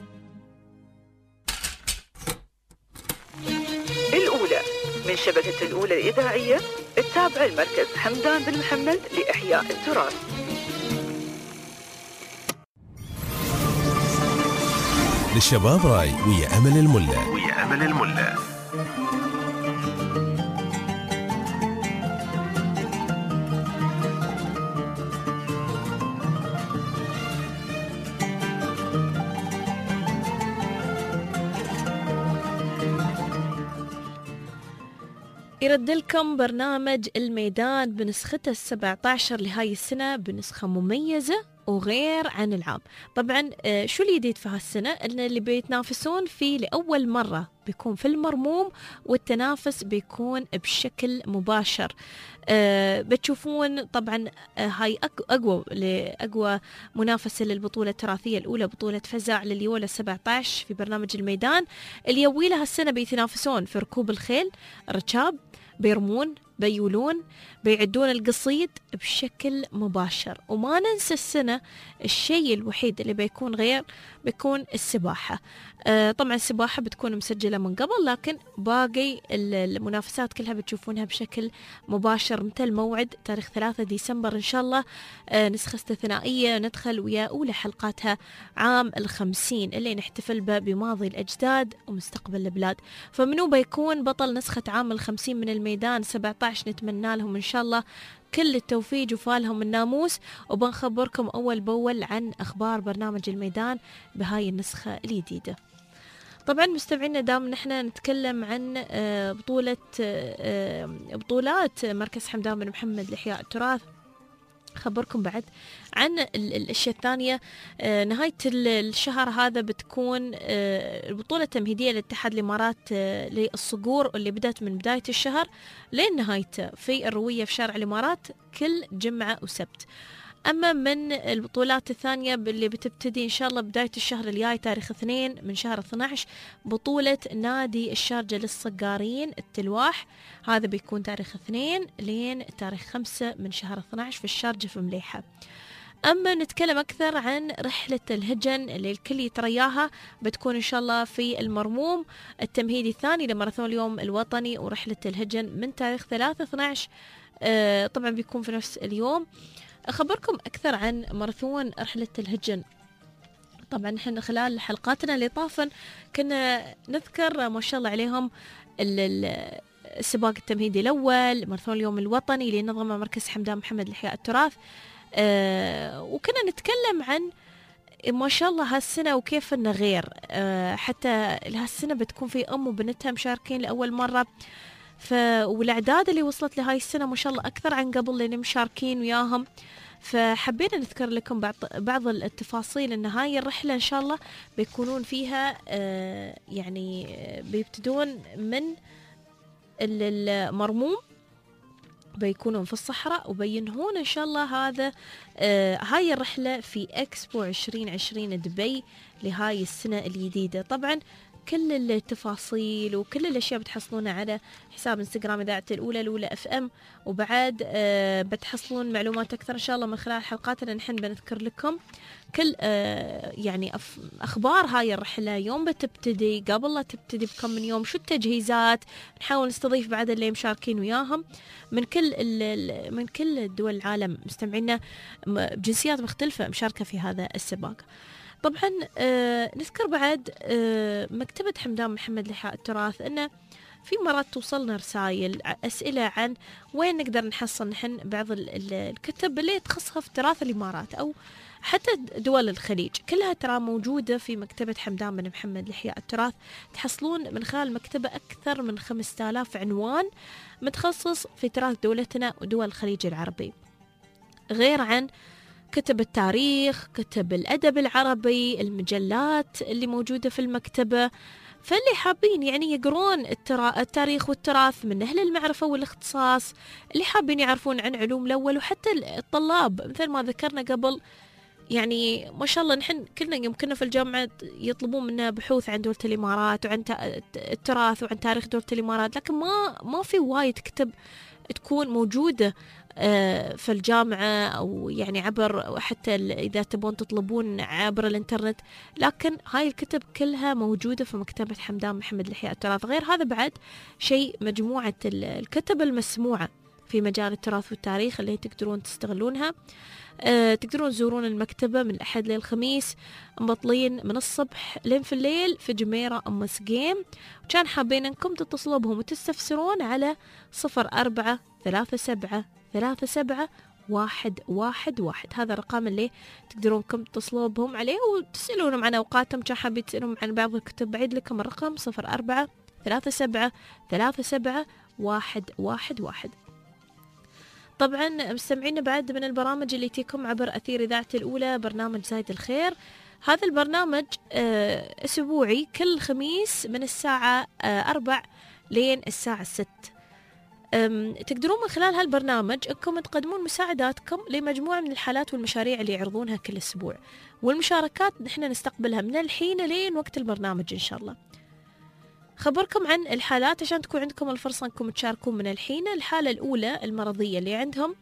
الأولى من شبكة الأولى الإذاعية، التابعة المركز حمدان بن محمد لإحياء التراث.
للشباب راي ويا أمل الملا.
يرد لكم برنامج الميدان بنسخته 17 لهاي السنة بنسخة مميزة وغير عن العام. طبعا شو الجديد في هالسنة؟ ان اللي بيتنافسون فيه لأول مرة بيكون في المرموم، والتنافس بيكون بشكل مباشر. بتشوفون طبعا هاي أقوى منافسة للبطولة التراثية الأولى، بطولة فزع لليولة 17 في برنامج الميدان. اليويلة هالسنة بيتنافسون في ركوب الخيل، ركاب، بيرمون، بيولون، بيعدون القصيد بشكل مباشر. وما ننسى السنة الشيء الوحيد اللي بيكون غير بيكون السباحة. طبعا السباحة بتكون مسجلة من قبل، لكن باقي المنافسات كلها بتشوفونها بشكل مباشر. متى الموعد؟ تاريخ 3 ديسمبر إن شاء الله. نسخة استثنائية ندخل ويا أولى حلقاتها عام 50 اللي نحتفل به بماضي الأجداد ومستقبل البلاد. فمنو بيكون بطل نسخة عام 50 من الميدان 17؟ نتمنى لهم إن شاء الله كل التوفيق وفالهم الناموس، وبنخبركم أول بأول عن أخبار برنامج الميدان بهاي النسخة الجديدة. طبعا مستمعينا دام نحن نتكلم عن بطولات مركز حمدان بن محمد لإحياء التراث، خبركم بعد عن الأشياء الثانية. نهاية الشهر هذا بتكون البطولة التمهيدية لاتحاد الإمارات للصقور، اللي بدأت من بداية الشهر لين نهايته في الروية في شارع الإمارات كل جمعة وسبت. أما من البطولات الثانية اللي بتبتدي إن شاء الله بداية الشهر الجاي تاريخ 2 من شهر 12، بطولة نادي الشارجة للصقارين التلواح، هذا بيكون تاريخ 2 لين تاريخ 5 من شهر 12 في الشارجة في مليحة. أما نتكلم أكثر عن رحلة الهجن اللي الكل يترياها، بتكون إن شاء الله في المرموم التمهيدي الثاني لماراثون اليوم الوطني، ورحلة الهجن من تاريخ 3/12 طبعا بيكون في نفس اليوم. أخبركم أكثر عن ماراثون رحلة الهجن. طبعا نحن خلال حلقاتنا اللي طافن كنا نذكر ما شاء الله عليهم السباق التمهيدي الأول، ماراثون اليوم الوطني اللي نظمه مركز حمدان محمد لإحياء التراث. وكنا نتكلم عن ما شاء الله هالسنة وكيف إنه غير. حتى هالسنة بتكون في أم وبنتها مشاركين لأول مرة، والأعداد اللي وصلت لهاي السنة ما شاء الله أكثر عن قبل اللي مشاركين وياهم. فحبينا نذكر لكم بعض التفاصيل، إن هاي الرحلة إن شاء الله بيكونون فيها يعني بيبتدون من المرموم، بيكونون في الصحراء، وبينهون إن شاء الله هاي الرحلة في إكسبو 2020 دبي لهاي السنة الجديدة. طبعا كل التفاصيل وكل الأشياء بتحصلونها على حساب انستغرام إذاعة الأولى FM، وبعد بتحصلون معلومات أكثر إن شاء الله من خلال حلقاتنا. نحن بنذكر لكم كل يعني أخبار هاي الرحلة، يوم بتبتدي، قبل لا تبتدي بكم من يوم، شو التجهيزات. نحاول نستضيف بعد اللي مشاركين وياهم من كل دول العالم، مستمعينا بجنسيات مختلفة مشاركة في هذا السباق. طبعا نذكر بعد مكتبة حمدان محمد لإحياء التراث أنه في مرات توصلنا رسائل أسئلة عن وين نقدر نحصل نحن بعض الكتب اللي تخصها في تراث الإمارات أو حتى دول الخليج. كلها ترى موجودة في مكتبة حمدان بن محمد لإحياء التراث. تحصلون من خلال المكتبة أكثر من 5000 عنوان متخصص في تراث دولتنا ودول الخليج العربي، غير عن كتب التاريخ، كتب الأدب العربي، المجلات اللي موجودة في المكتبة. فاللي حابين يعني يقرون التاريخ والتراث من أهل المعرفة والاختصاص، اللي حابين يعرفون عن علوم الأول، وحتى الطلاب مثل ما ذكرنا قبل، يعني ما شاء الله نحن كلنا يوم كنا في الجامعة يطلبون منا بحوث عن دولة الإمارات وعن التراث وعن تاريخ دولة الإمارات، لكن ما في وايد كتب تكون موجودة في الجامعة أو يعني عبر، حتى إذا تبون تطلبون عبر الإنترنت. لكن هاي الكتب كلها موجودة في مكتبة حمدان محمد لإحياء التراث. غير هذا بعد شيء مجموعة الكتب المسموعة في مجال التراث والتاريخ اللي تقدرون تستغلونها. تقدرون تزورون المكتبة من الأحد للخميس، مبطلين من الصبح لين في الليل في جميرة أم سقيم. وكان حابين أنكم تتصلوا بهم وتستفسرون على 0437371111. هذا الرقم اللي تقدرونكم تتصلوا بهم عليه وتسألونهم عن أوقاتهم. كان حابين تسألون عن بعض الكتب، بعيد لكم الرقم 0437371111. 111. طبعا مستمعين بعد من البرامج اللي تيكم عبر أثير إذاعة الأولى برنامج زايد الخير. هذا البرنامج أسبوعي كل خميس من الساعة 4 لين الساعة 6. تقدرون من خلال هالبرنامج أنكم تقدمون مساعداتكم لمجموعة من الحالات والمشاريع اللي يعرضونها كل أسبوع، والمشاركات نحن نستقبلها من الحين لين وقت البرنامج إن شاء الله. خبركم عن الحالات عشان تكون عندكم الفرصة أنكم تشاركون من الحين. الحالة الأولى المرضية اللي عندهم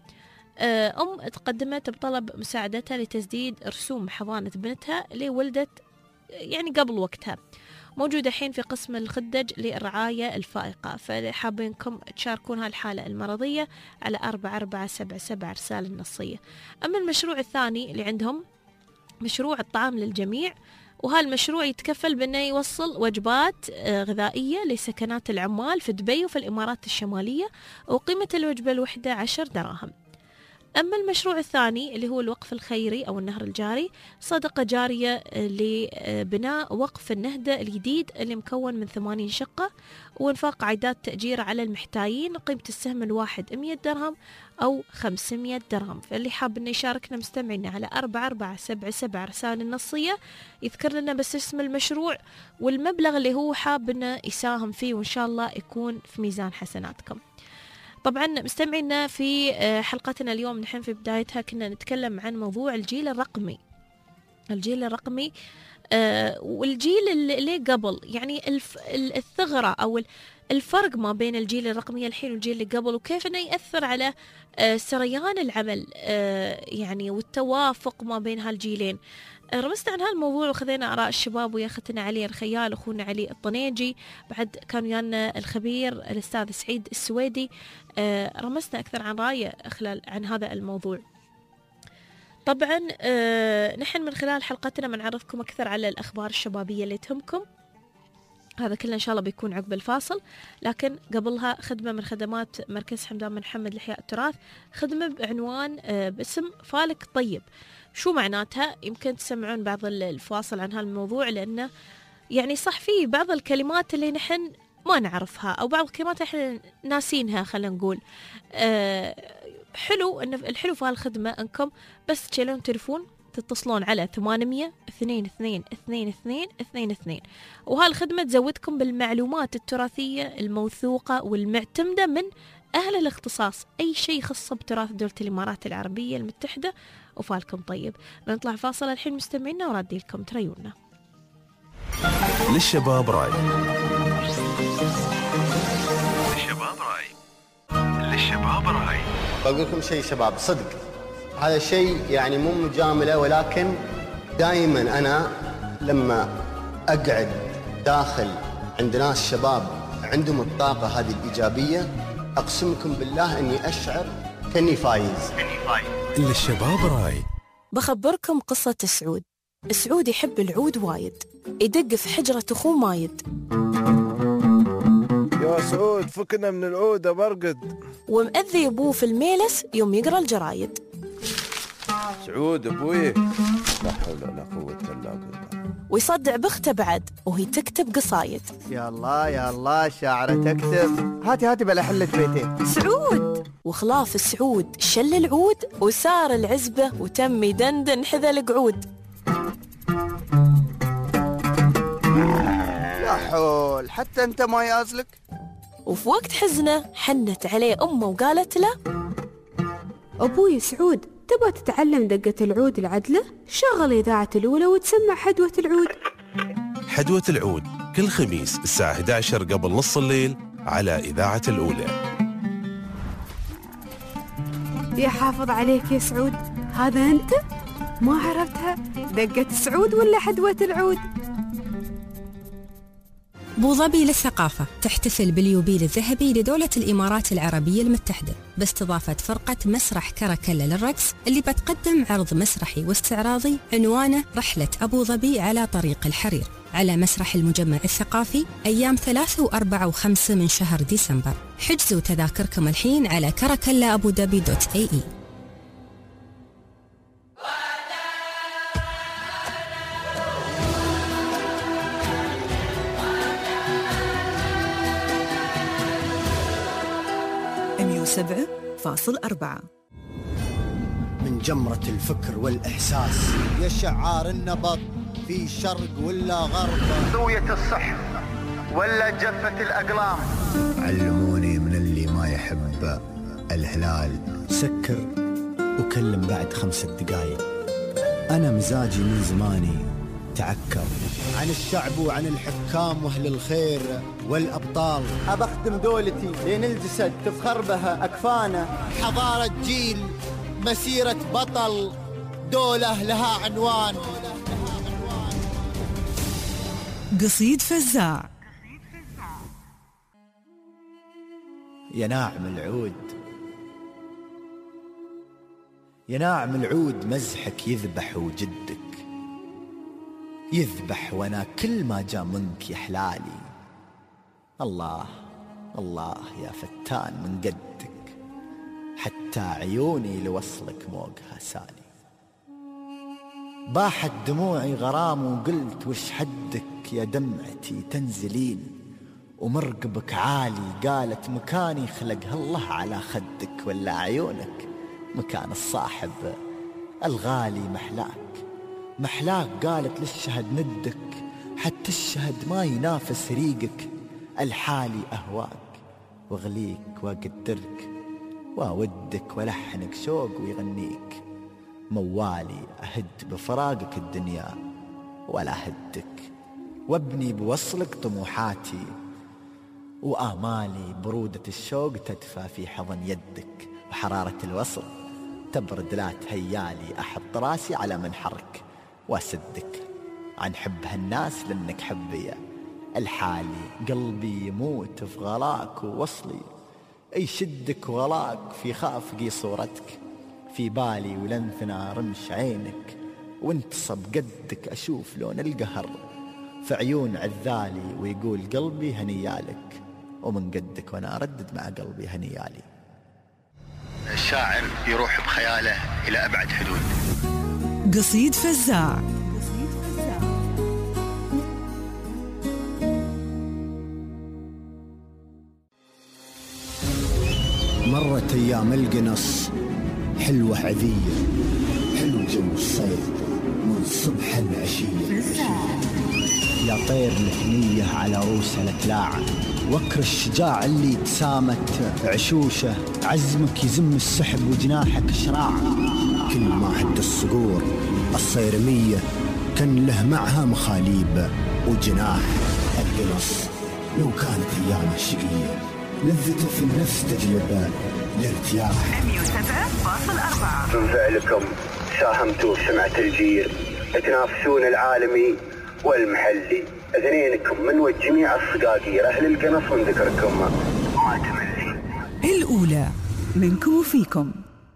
تقدمت بطلب مساعدتها لتسديد رسوم حضانة بنتها اللي ولدت يعني قبل وقتها، موجودة الحين في قسم الخدج للرعاية الفائقة، فحابينكم تشاركون هالحالة المرضية على 4477 رسالة النصية. أما المشروع الثاني اللي عندهم مشروع الطعام للجميع، وهالمشروع يتكفل بأنه يوصل وجبات غذائية لسكنات العمال في دبي وفي الإمارات الشمالية، وقيمة الوجبة الوحدة 10 دراهم. أما المشروع الثاني اللي هو الوقف الخيري أو النهر الجاري، صدقة جارية لبناء وقف النهدة الجديد اللي مكون من 80 شقة، وانفاق عائدات تأجير على المحتاجين، قيمة السهم الواحد 100 درهم أو 500 درهم. فاللي حاب إنه يشاركنا مستمعين على 4477 رسالة النصية، يذكر لنا بس اسم المشروع والمبلغ اللي هو حاب إنه يساهم فيه، وإن شاء الله يكون في ميزان حسناتكم. طبعا مستمعينا في حلقتنا اليوم نحن في بدايتها كنا نتكلم عن موضوع الجيل الرقمي. الجيل الرقمي والجيل اللي قبل، يعني الثغرة أو الفرق ما بين الجيل الرقمي الحين والجيل اللي قبل، وكيف أنه يأثر على سريان العمل يعني والتوافق ما بين هالجيلين. رمزت عن هالموضوع وخذينا آراء الشباب ويا أختنا علي الخيال أخونا علي الطنيجي، بعد كان ويانا الخبير الأستاذ سعيد السويدي. رمزنا أكثر عن رأيه خلال عن هذا الموضوع. طبعا نحن من خلال حلقتنا بنعرفكم أكثر على الأخبار الشبابية اللي تهمكم، هذا كله إن شاء الله بيكون عقب الفاصل. لكن قبلها خدمة من خدمات مركز حمدان بن محمد لإحياء التراث، خدمة بعنوان باسم فالك طيب. شو معناتها؟ يمكن تسمعون بعض الفواصل عن هالموضوع، لأنه يعني صح فيه بعض الكلمات اللي نحن ما نعرفها أو بعض الكلمات احنا ناسينها خلينا نقول. حلو إن الحلو في هالخدمة أنكم بس تشيلون تليفون تتصلون على 800-22-22-22، وهالخدمة تزودكم بالمعلومات التراثية الموثوقة والمعتمدة من أهل الاختصاص، أي شيء يخص بتراث دولة الإمارات العربية المتحدة. وفالكم طيب. بنطلع فاصل الحين مستمعينا ورادي لكم تريونا.
للشباب راي،
للشباب راي، للشباب راي.
بقول لكم شيء شباب، صدق هذا شيء يعني مو مجاملة، ولكن دائما أنا لما أقعد داخل عند ناس شباب عندهم الطاقة هذه الإيجابية، أقسمكم بالله أني أشعر كأني فايز.
للشباب راي.
بخبركم قصة سعود. سعود يحب العود وايد، يدق في حجرة أخوه مايد.
يا سعود فكنا من العود برقد.
ومأذي أبوه في الميلس يوم يقرأ الجرايد.
سعود أبوي لا حول ولا قوة إلا بالله.
ويصدع بخته بعد وهي تكتب قصايد.
يا الله يا الله شاعرة تكتب. هاتي بلا حلة بيتين.
سعود وخلاف سعود شل العود وسار العزبة وتم يدندن حذا القعود.
يا حول حتى أنت ما يازلك.
وفي وقت حزنه حنت عليه أمه وقالت له:
أبوي سعود تبغى تتعلم دقة العود العدلة؟ شغل إذاعة الأولى وتسمع حدوة العود.
حدوة العود كل خميس الساعة 11 قبل نص الليل على إذاعة الأولى.
يا حافظ عليك يا سعود، هذا أنت؟ ما عرفتها دقة سعود ولا حدوة العود؟
أبوظبي للثقافة تحتفل باليوبيل الذهبي لدولة الإمارات العربية المتحدة باستضافة فرقة مسرح كركلة للرقص، اللي بتقدم عرض مسرحي واستعراضي عنوانه رحلة أبوظبي على طريق الحرير على مسرح المجمع الثقافي أيام 3 و4 و5 من شهر ديسمبر. حجزوا تذاكركم الحين على كركلابودبي.ae.
107.4.
من جمرة الفكر والإحساس يا شعار النبض في شرق ولا غرب،
زاوية الصح ولا جفة الأقلام.
علموني من اللي ما يحب الهلال سكر وكلم بعد 5 دقايق. أنا مزاجي من زماني تعكر عن الشعب وعن الحكام وأهل الخير والأبطال. أبخدم دولتي لين الجسد تفخر بها أكفانا. حضارة جيل، مسيرة بطل، دولة لها عنوان.
قصيد فزاع.
يا ناعم العود، يا ناعم العود، مزحك يذبح وجدك يذبح، وانا كل ما جاء منك يحلالي. الله الله يا فتان من قدك، حتى عيوني لوصلك موقها سالي. باحت دموعي غرام وقلت وش حدك يا دمعتي تنزلين، ومرقبك عالي قالت مكاني خلقها الله على خدك، ولا عيونك مكان الصاحب الغالي محلاك. محلاك قالت للشهد ندك، حتى الشهد ما ينافس ريقك. الحالي أهواك واغليك واقدرك، واودك ولحنك شوق ويغنيك. موالي أهد بفراقك الدنيا ولا هدك، وابني بوصلك طموحاتي، وآمالي برودة الشوق تدفى في حضن يدك. وحرارة الوصل تبرد لا تهيالي، أحط راسي على منحرك واسدك. عن حب هالناس لأنك حبي الحالي، قلبي يموت في غلاك ووصلي. أي شدك وغلاك في خافقي صورتك، في بالي ولنثنا رمش عينك. وانتصب قدك أشوف لون القهر في عيون عذالي، ويقول قلبي هنيالك، ومن قدك وانا أردد مع قلبي هنيالي.
الشاعر يروح بخياله إلى أبعد حدود.
قصيد فزاع.
مرت أيام القنص حلوة عذية، حلو جو الصيف من صبح العشية. يا طير الهنية على روس الأتلاع، وكر الشجاع اللي تسامت عشوشه. عزمك يزم السحب وجناحك شراع، كل ما هد الصقور الصيرمية كان له معها مخاليب وجناح. القنص لو كانت أيامه شقية، لذته في النفس تجلب الارتياح.
107.4. من فعلكم ساهمتوا في سمعة الجيل، تنافسون العالمي والمحلي. اثنينكم من وجميع الصقاقير أهل القنص من ذكركم ما تملي.
الأولى منكم وفيكم.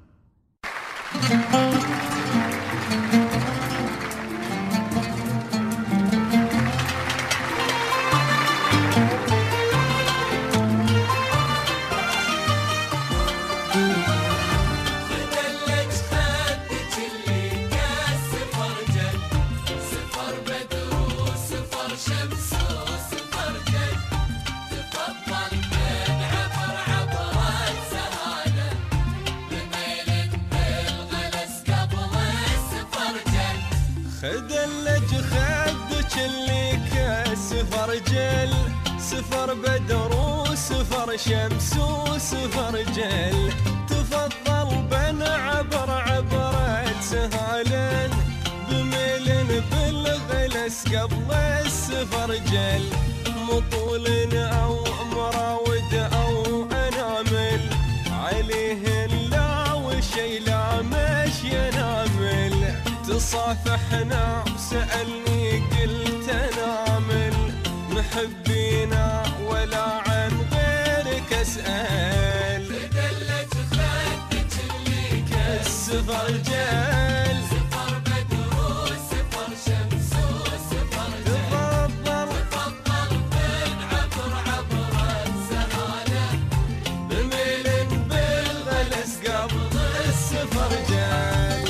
خدلج خدك اللي كسفر جل، سفر بدر وسفر شمس وسفر جل. تفضل بن عبر عبرة سهالا، بميل بالغلس قبل السفر جل. مطول أو مراود أو أنامل، عليه لا وشي لا مش ينامل. تصافحنا وسألني قلت نامل، محبينا ولا عن غيرك أسأل. تدلج خدك اللي كالسفر جل، سفر بدر وسفر شمس وسفر جل. تفضل بن عبر عبرة سهالة، بميل بالغلس قبل السفر جل.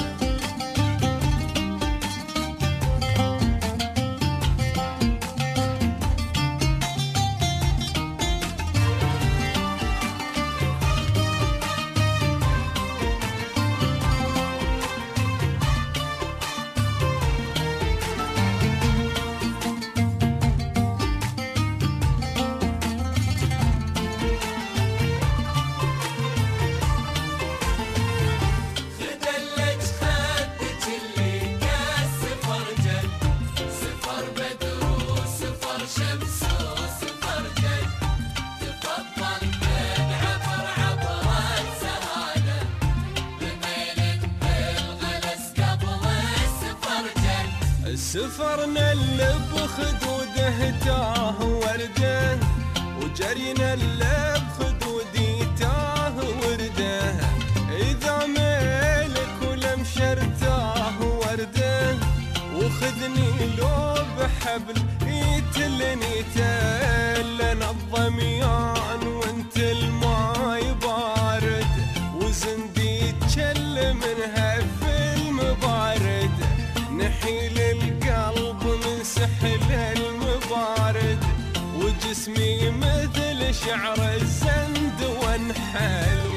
سفرنا اللي بخدوده تاه ورده وجرينا اللي بخدودي تاه ورده إذا ميلك ولمشرتاه ورده وخذني لو بحبل يتلني تلنا الضميان وانت الماي بارد وزندي تشل منها في المبارد نحيل القلب من سحل المبارد وجسمي مثل شعر الزند وانحل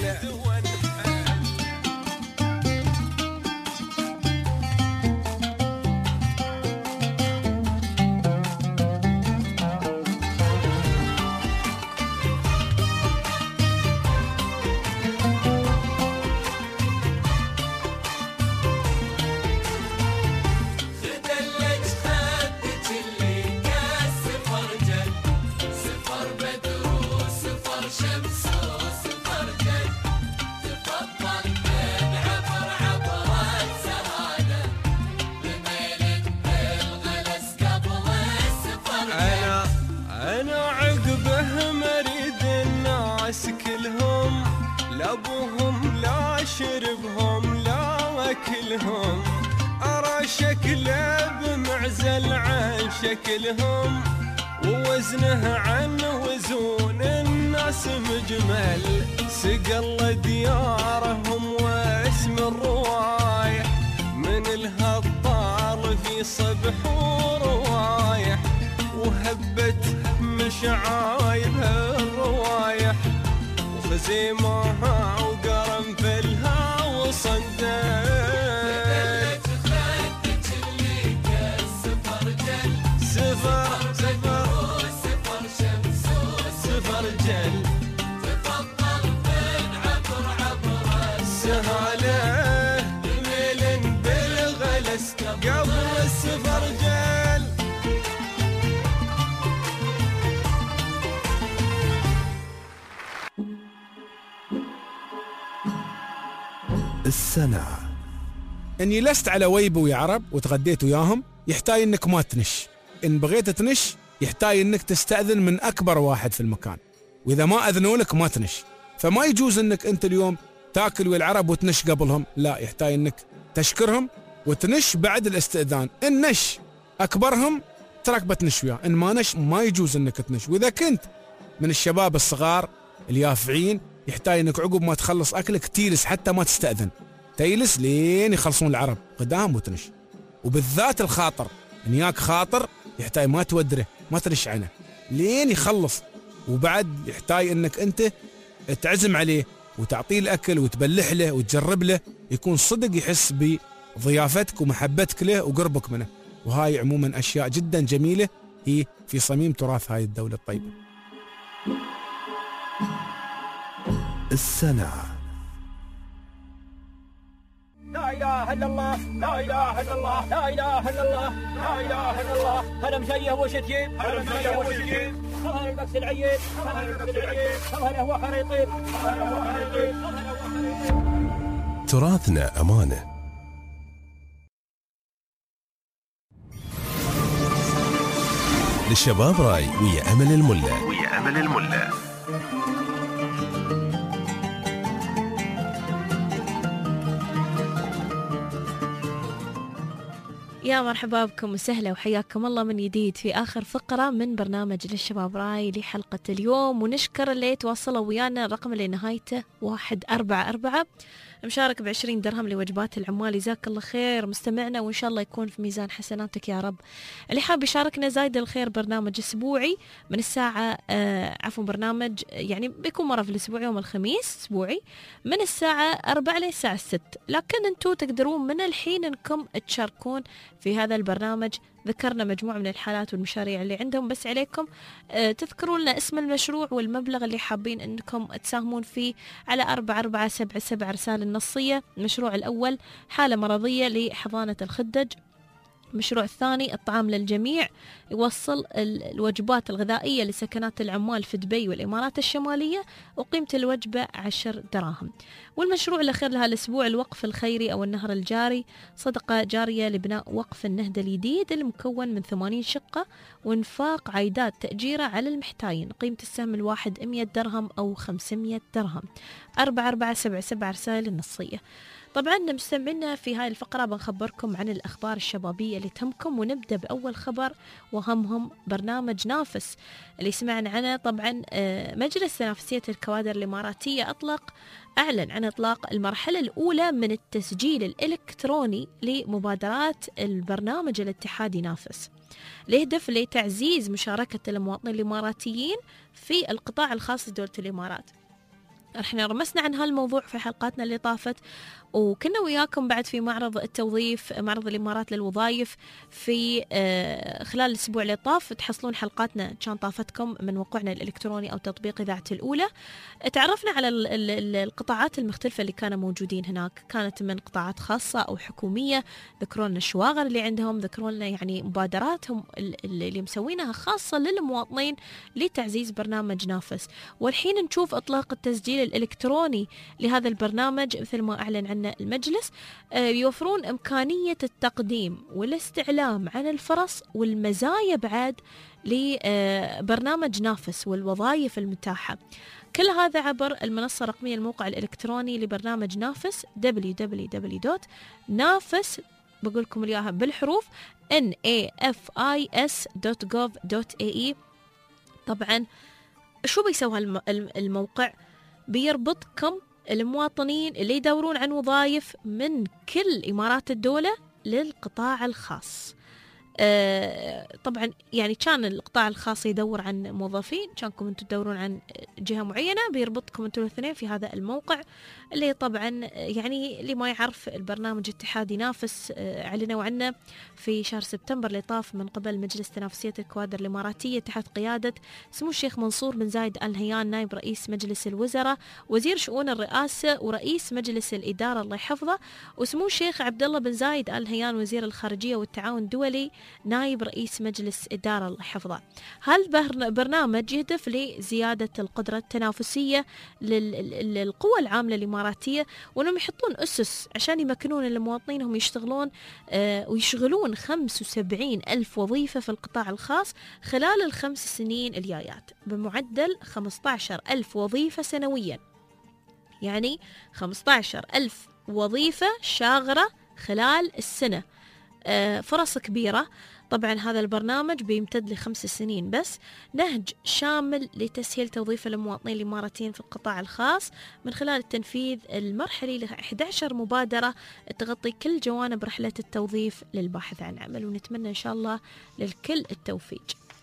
شربهم لا وكلهم أرى شكله بمعزل عن شكلهم ووزنه عن وزون الناس مجمل سقل ديارهم واسم الروايح من الهطال في صبح وروايح وهبت مشعايبها الروايح وخزيمها وقرنفلها وصندل سفر سفر سفر شمس سفر جل تفضل من عبر السهالة ميل بالغلس قبل السفر جل
السنة.
إن جلست على ويبو يا عرب وتغديت وياهم يحتاج إنك ما تنش، إن بغيت تنش يحتاج إنك تستأذن من أكبر واحد في المكان، وإذا ما أذنوا لك ما تنش. فما يجوز إنك أنت اليوم تاكل ويا العرب وتنش قبلهم، لا، يحتاج إنك تشكرهم وتنش بعد الاستئذان. إن نش أكبرهم ترك بتنش وياه، إن ما نش ما يجوز إنك تنش. وإذا كنت من الشباب الصغار اليافعين يحتاج إنك عقب ما تخلص أكلك تيلس حتى ما تستأذن، تيلس لين يخلصون العرب قدام وتنش. وبالذات الخاطر، إن ياك خاطر يحتاج ما تودره، ما تنش عنه لين يخلص. وبعد يحتاج إنك أنت تعزم عليه وتعطيه الأكل وتبلح له وتجرب له، يكون صدق يحس بضيافتك ومحبتك له وقربك منه. وهاي عموما أشياء جدا جميلة هي في صميم تراث هاي الدولة الطيبة.
السنة.
لا إله إلا الله، لا إله إلا الله، لا إله إلا الله، لا إله إلا الله. هلا مشيه وشتيب، هلا مشيه وشتيب، خلها البكس العيد، خلها البكس العيد، خلها هو خريطين، خلها هو خريطين.
تراثنا أمانة. للشباب راي ويا أمل الملا،
ويا أمل الملا.
يا مرحبا بكم وسهلا وحياكم الله من جديد في آخر فقرة من برنامج للشباب راي لحلقة اليوم. ونشكر اللي تواصلوا ويانا، الرقم اللي نهايته 144 مشارك ب20 درهم لوجبات العمال. جزاك الله خير مستمعنا، وإن شاء الله يكون في ميزان حسناتك يا رب. اللي حاب يشاركنا زايد الخير برنامج أسبوعي من الساعة برنامج يعني بيكون مرة في الأسبوع يوم الخميس أسبوعي من الساعة 4 للساعة 6، لكن أنتوا تقدرون من الحين أنكم تشاركون في هذا البرنامج. ذكرنا مجموعة من الحالات والمشاريع اللي عندهم، بس عليكم تذكرون لنا اسم المشروع والمبلغ اللي حابين أنكم تساهمون فيه على 4477 رسالة نصية. المشروع الأول حالة مرضية لحضانة الخدج، المشروع الثاني الطعام للجميع، يوصل الوجبات الغذائية لسكنات العمال في دبي والإمارات الشمالية وقيمة الوجبة 10 دراهم. والمشروع الأخير لها الأسبوع الوقف الخيري أو النهر الجاري، صدقة جارية لبناء وقف النهدة الجديد المكون من 80 شقة وانفاق عائدات تأجيرة على المحتاجين، قيمة السهم الواحد 100 درهم أو 500 درهم. 4477 رسائل النصية. طبعا مستمعينا في هاي الفقرة بنخبركم عن الأخبار الشبابية اللي تهمكم، ونبدأ بأول خبر وهمهم برنامج نافس اللي سمعنا عنه. طبعا مجلس تنافسية الكوادر الإماراتية أعلن عن إطلاق المرحلة الأولى من التسجيل الإلكتروني لمبادرات البرنامج الاتحادي نافس، ليهدف لتعزيز مشاركة المواطنين الإماراتيين في القطاع الخاص بدولة الإمارات. احنا رمسنا عن هالموضوع في حلقاتنا اللي طافت، وكنا وياكم بعد في معرض التوظيف، معرض الإمارات للوظائف في خلال الأسبوع اللي طاف. تحصلون حلقاتنا كان طافتكم من موقعنا الإلكتروني أو تطبيق إذاعة الأولى. تعرفنا على القطاعات المختلفة اللي كانوا موجودين هناك، كانت من قطاعات خاصة أو حكومية، ذكروا لنا الشواغر اللي عندهم، ذكروا لنا يعني مبادراتهم اللي مسوينها خاصة للمواطنين لتعزيز برنامج نافس. والحين نشوف إطلاق التسجيل الإلكتروني لهذا البرنامج مثل ما أعلن عنه المجلس. يوفرون إمكانية التقديم والاستعلام عن الفرص والمزايا بعد لبرنامج نافس والوظائف المتاحة، كل هذا عبر المنصة الرقمية الموقع الإلكتروني لبرنامج نافس www.nafis بقول لكم إياها بالحروف nafis.gov.ae. طبعا شو بيسوي الموقع؟ بيربطكم المواطنين اللي يدورون عن وظائف من كل إمارات الدولة للقطاع الخاص. طبعا يعني كان القطاع الخاص يدور عن موظفين، كانكم انتم تدورون عن جهة معينة، بيربطكم انتم الاثنين في هذا الموقع اللي طبعا يعني اللي ما يعرف البرنامج اتحادي نافس اعلنوا عنه في شهر سبتمبر اللي طاف من قبل مجلس تنافسية الكوادر الإماراتية تحت قيادة سمو الشيخ منصور بن زايد آل نهيان نائب رئيس مجلس الوزراء وزير شؤون الرئاسة ورئيس مجلس الإدارة الله يحفظه، وسمو الشيخ عبد الله بن زايد آل نهيان وزير الخارجية والتعاون الدولي نائب رئيس مجلس إدارة الله يحفظه. هالبرنامج يهدف لزيادة القدرة التنافسية للقوى العاملة الإماراتية، وأنهم يحطون أسس عشان يمكنون المواطنين هم يشتغلون ويشغلون 75,000 وظيفة في القطاع الخاص خلال ال5 سنين الجايات بمعدل 15,000 وظيفة سنويا، يعني 15,000 وظيفة شاغرة خلال السنة. فرص كبيرة. طبعا هذا البرنامج بيمتد ل5 سنين بس، نهج شامل لتسهيل توظيف المواطنين الإماراتيين في القطاع الخاص من خلال التنفيذ المرحلي ل 11 مبادرة تغطي كل جوانب رحلة التوظيف للباحث عن عمل، ونتمنى إن شاء الله للكل التوفيق.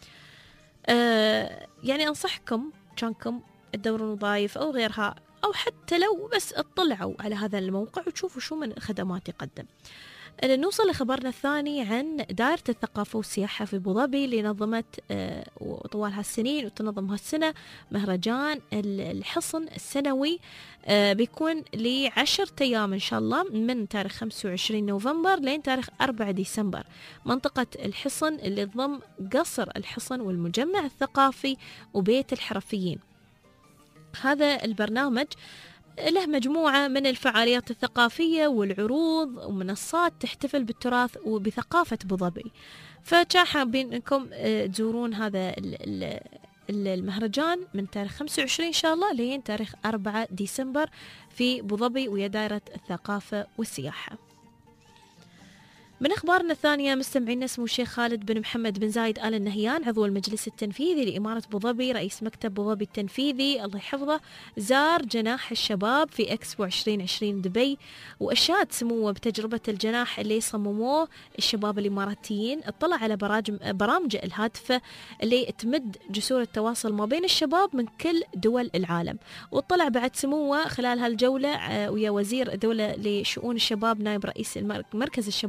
يعني أنصحكم كانكم تدورون وظائف أو غيرها، أو حتى لو بس اطلعوا على هذا الموقع وتشوفوا شو من خدمات يقدم. نوصل لخبرنا الثاني عن دائرة الثقافة والسياحة في أبوظبي اللي نظمت طوال هالسنين وتنظم هالسنة مهرجان الحصن السنوي، بيكون ل10 أيام إن شاء الله من تاريخ 25 نوفمبر لين تاريخ 4 ديسمبر. منطقة الحصن اللي تضم قصر الحصن والمجمع الثقافي وبيت الحرفيين. هذا البرنامج له مجموعة من الفعاليات الثقافية والعروض ومنصات تحتفل بالتراث وبثقافة أبوظبي، فكان حابين أنكم تزورون هذا المهرجان من تاريخ 25 إن شاء الله لين تاريخ 4 ديسمبر في أبوظبي ويا دائرة الثقافة والسياحة. من أخبارنا الثانية مستمعينا، سمو الشيخ خالد بن محمد بن زايد آل نهيان عضو المجلس التنفيذي لإمارة أبوظبي رئيس مكتب أبوظبي التنفيذي الله يحفظه زار جناح الشباب في إكسبو 2020 دبي، وأشاد سموه بتجربة الجناح اللي صمموه الشباب الإماراتيين. اطلع على برامج الهادفة اللي تمد جسور التواصل ما بين الشباب من كل دول العالم، واطلع بعد سموه خلال هالجولة ويا وزير الدولة لشؤون الشباب نائب رئيس مركز الشباب العربي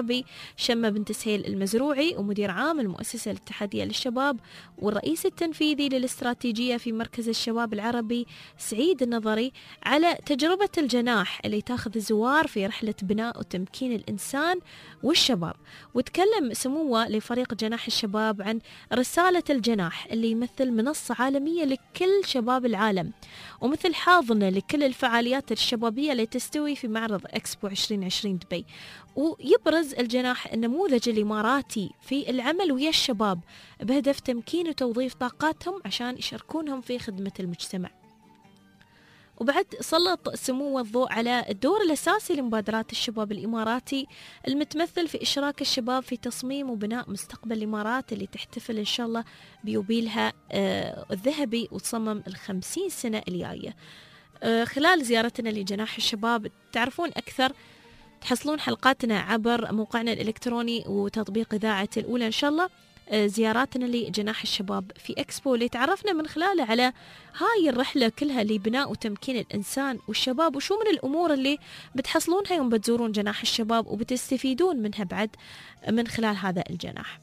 العربي شمة بنت سهيل المزروعي، ومدير عام المؤسسة الاتحادية للشباب، والرئيس التنفيذي للاستراتيجية في مركز الشباب العربي سعيد النظري، على تجربة الجناح اللي تاخذ الزوار في رحلة بناء وتمكين الإنسان والشباب. وتكلم سموه لفريق جناح الشباب عن رسالة الجناح اللي يمثل منصة عالمية لكل شباب العالم، ومثل حاضنة لكل الفعاليات الشبابية اللي تستوي في معرض إكسبو 2020 دبي. ويبرز الجناح النموذج الإماراتي في العمل ويا الشباب بهدف تمكين وتوظيف طاقاتهم عشان يشاركونهم في خدمة المجتمع. وبعد سلط سموه الضوء على الدور الأساسي لمبادرات الشباب الإماراتي المتمثل في إشراك الشباب في تصميم وبناء مستقبل الإمارات اللي تحتفل إن شاء الله بيوبيلها الذهبي وتصمم 50 سنة الجاية. خلال زيارتنا لجناح الشباب تعرفون أكثر، تحصلون حلقاتنا عبر موقعنا الإلكتروني وتطبيق إذاعة الأولى إن شاء الله. زياراتنا لجناح الشباب في إكسبو اللي تعرفنا من خلاله على هاي الرحلة كلها لبناء وتمكين الإنسان والشباب، وشو من الأمور اللي بتحصلونها يوم بتزورون جناح الشباب وبتستفيدون منها بعد من خلال هذا الجناح.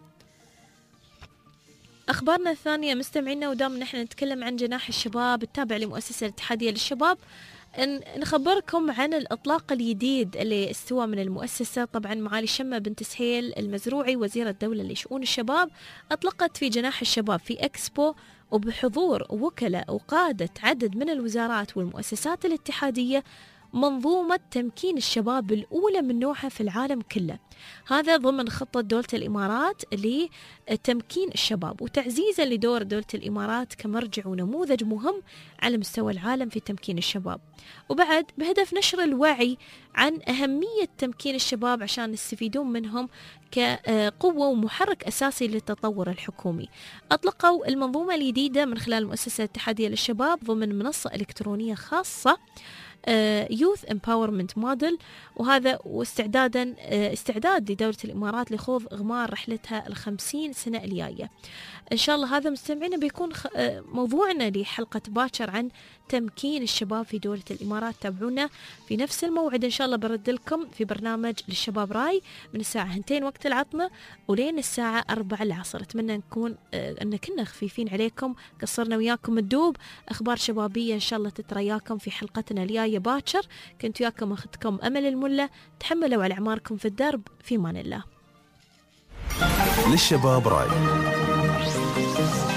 أخبارنا الثانية مستمعينا، ودام نحن نتكلم عن جناح الشباب التابع لمؤسسة الاتحادية للشباب، نخبركم عن الإطلاق الجديد اللي استوى من المؤسسة. طبعا معالي شمة بنت سهيل المزروعي وزيرة الدولة لشؤون الشباب أطلقت في جناح الشباب في إكسبو وبحضور وكلاء وقادة عدد من الوزارات والمؤسسات الاتحادية منظومة تمكين الشباب الأولى من نوعها في العالم كله، هذا ضمن خطة دولة الإمارات لتمكين الشباب وتعزيزا لدور دولة الإمارات كمرجع ونموذج مهم على مستوى العالم في تمكين الشباب، وبعد بهدف نشر الوعي عن أهمية تمكين الشباب عشان يستفيدون منهم كقوة ومحرك أساسي للتطور الحكومي. أطلقوا المنظومة الجديدة من خلال المؤسسة الاتحادية للشباب ضمن منصة إلكترونية خاصة Youth Empowerment Model، وهذا استعداد لدولة الإمارات لخوض إغمار رحلتها 50 سنة الجاية. إن شاء الله هذا مستمعينا بيكون موضوعنا لحلقة باكر عن تمكين الشباب في دولة الإمارات. تابعونا في نفس الموعد إن شاء الله، برد لكم في برنامج للشباب راي من الساعة 2 وقت العطمة ولين الساعة 4 العصر. أتمنى نكون أن كنا خفيفين عليكم، قصرنا وياكم الدوب، أخبار شبابية إن شاء الله تترياكم في حلقتنا الجاية باكر. كنت وياكم أختكم أمل الملا، تحملوا على أعماركم في الدرب، في مان الله.
للشباب راي.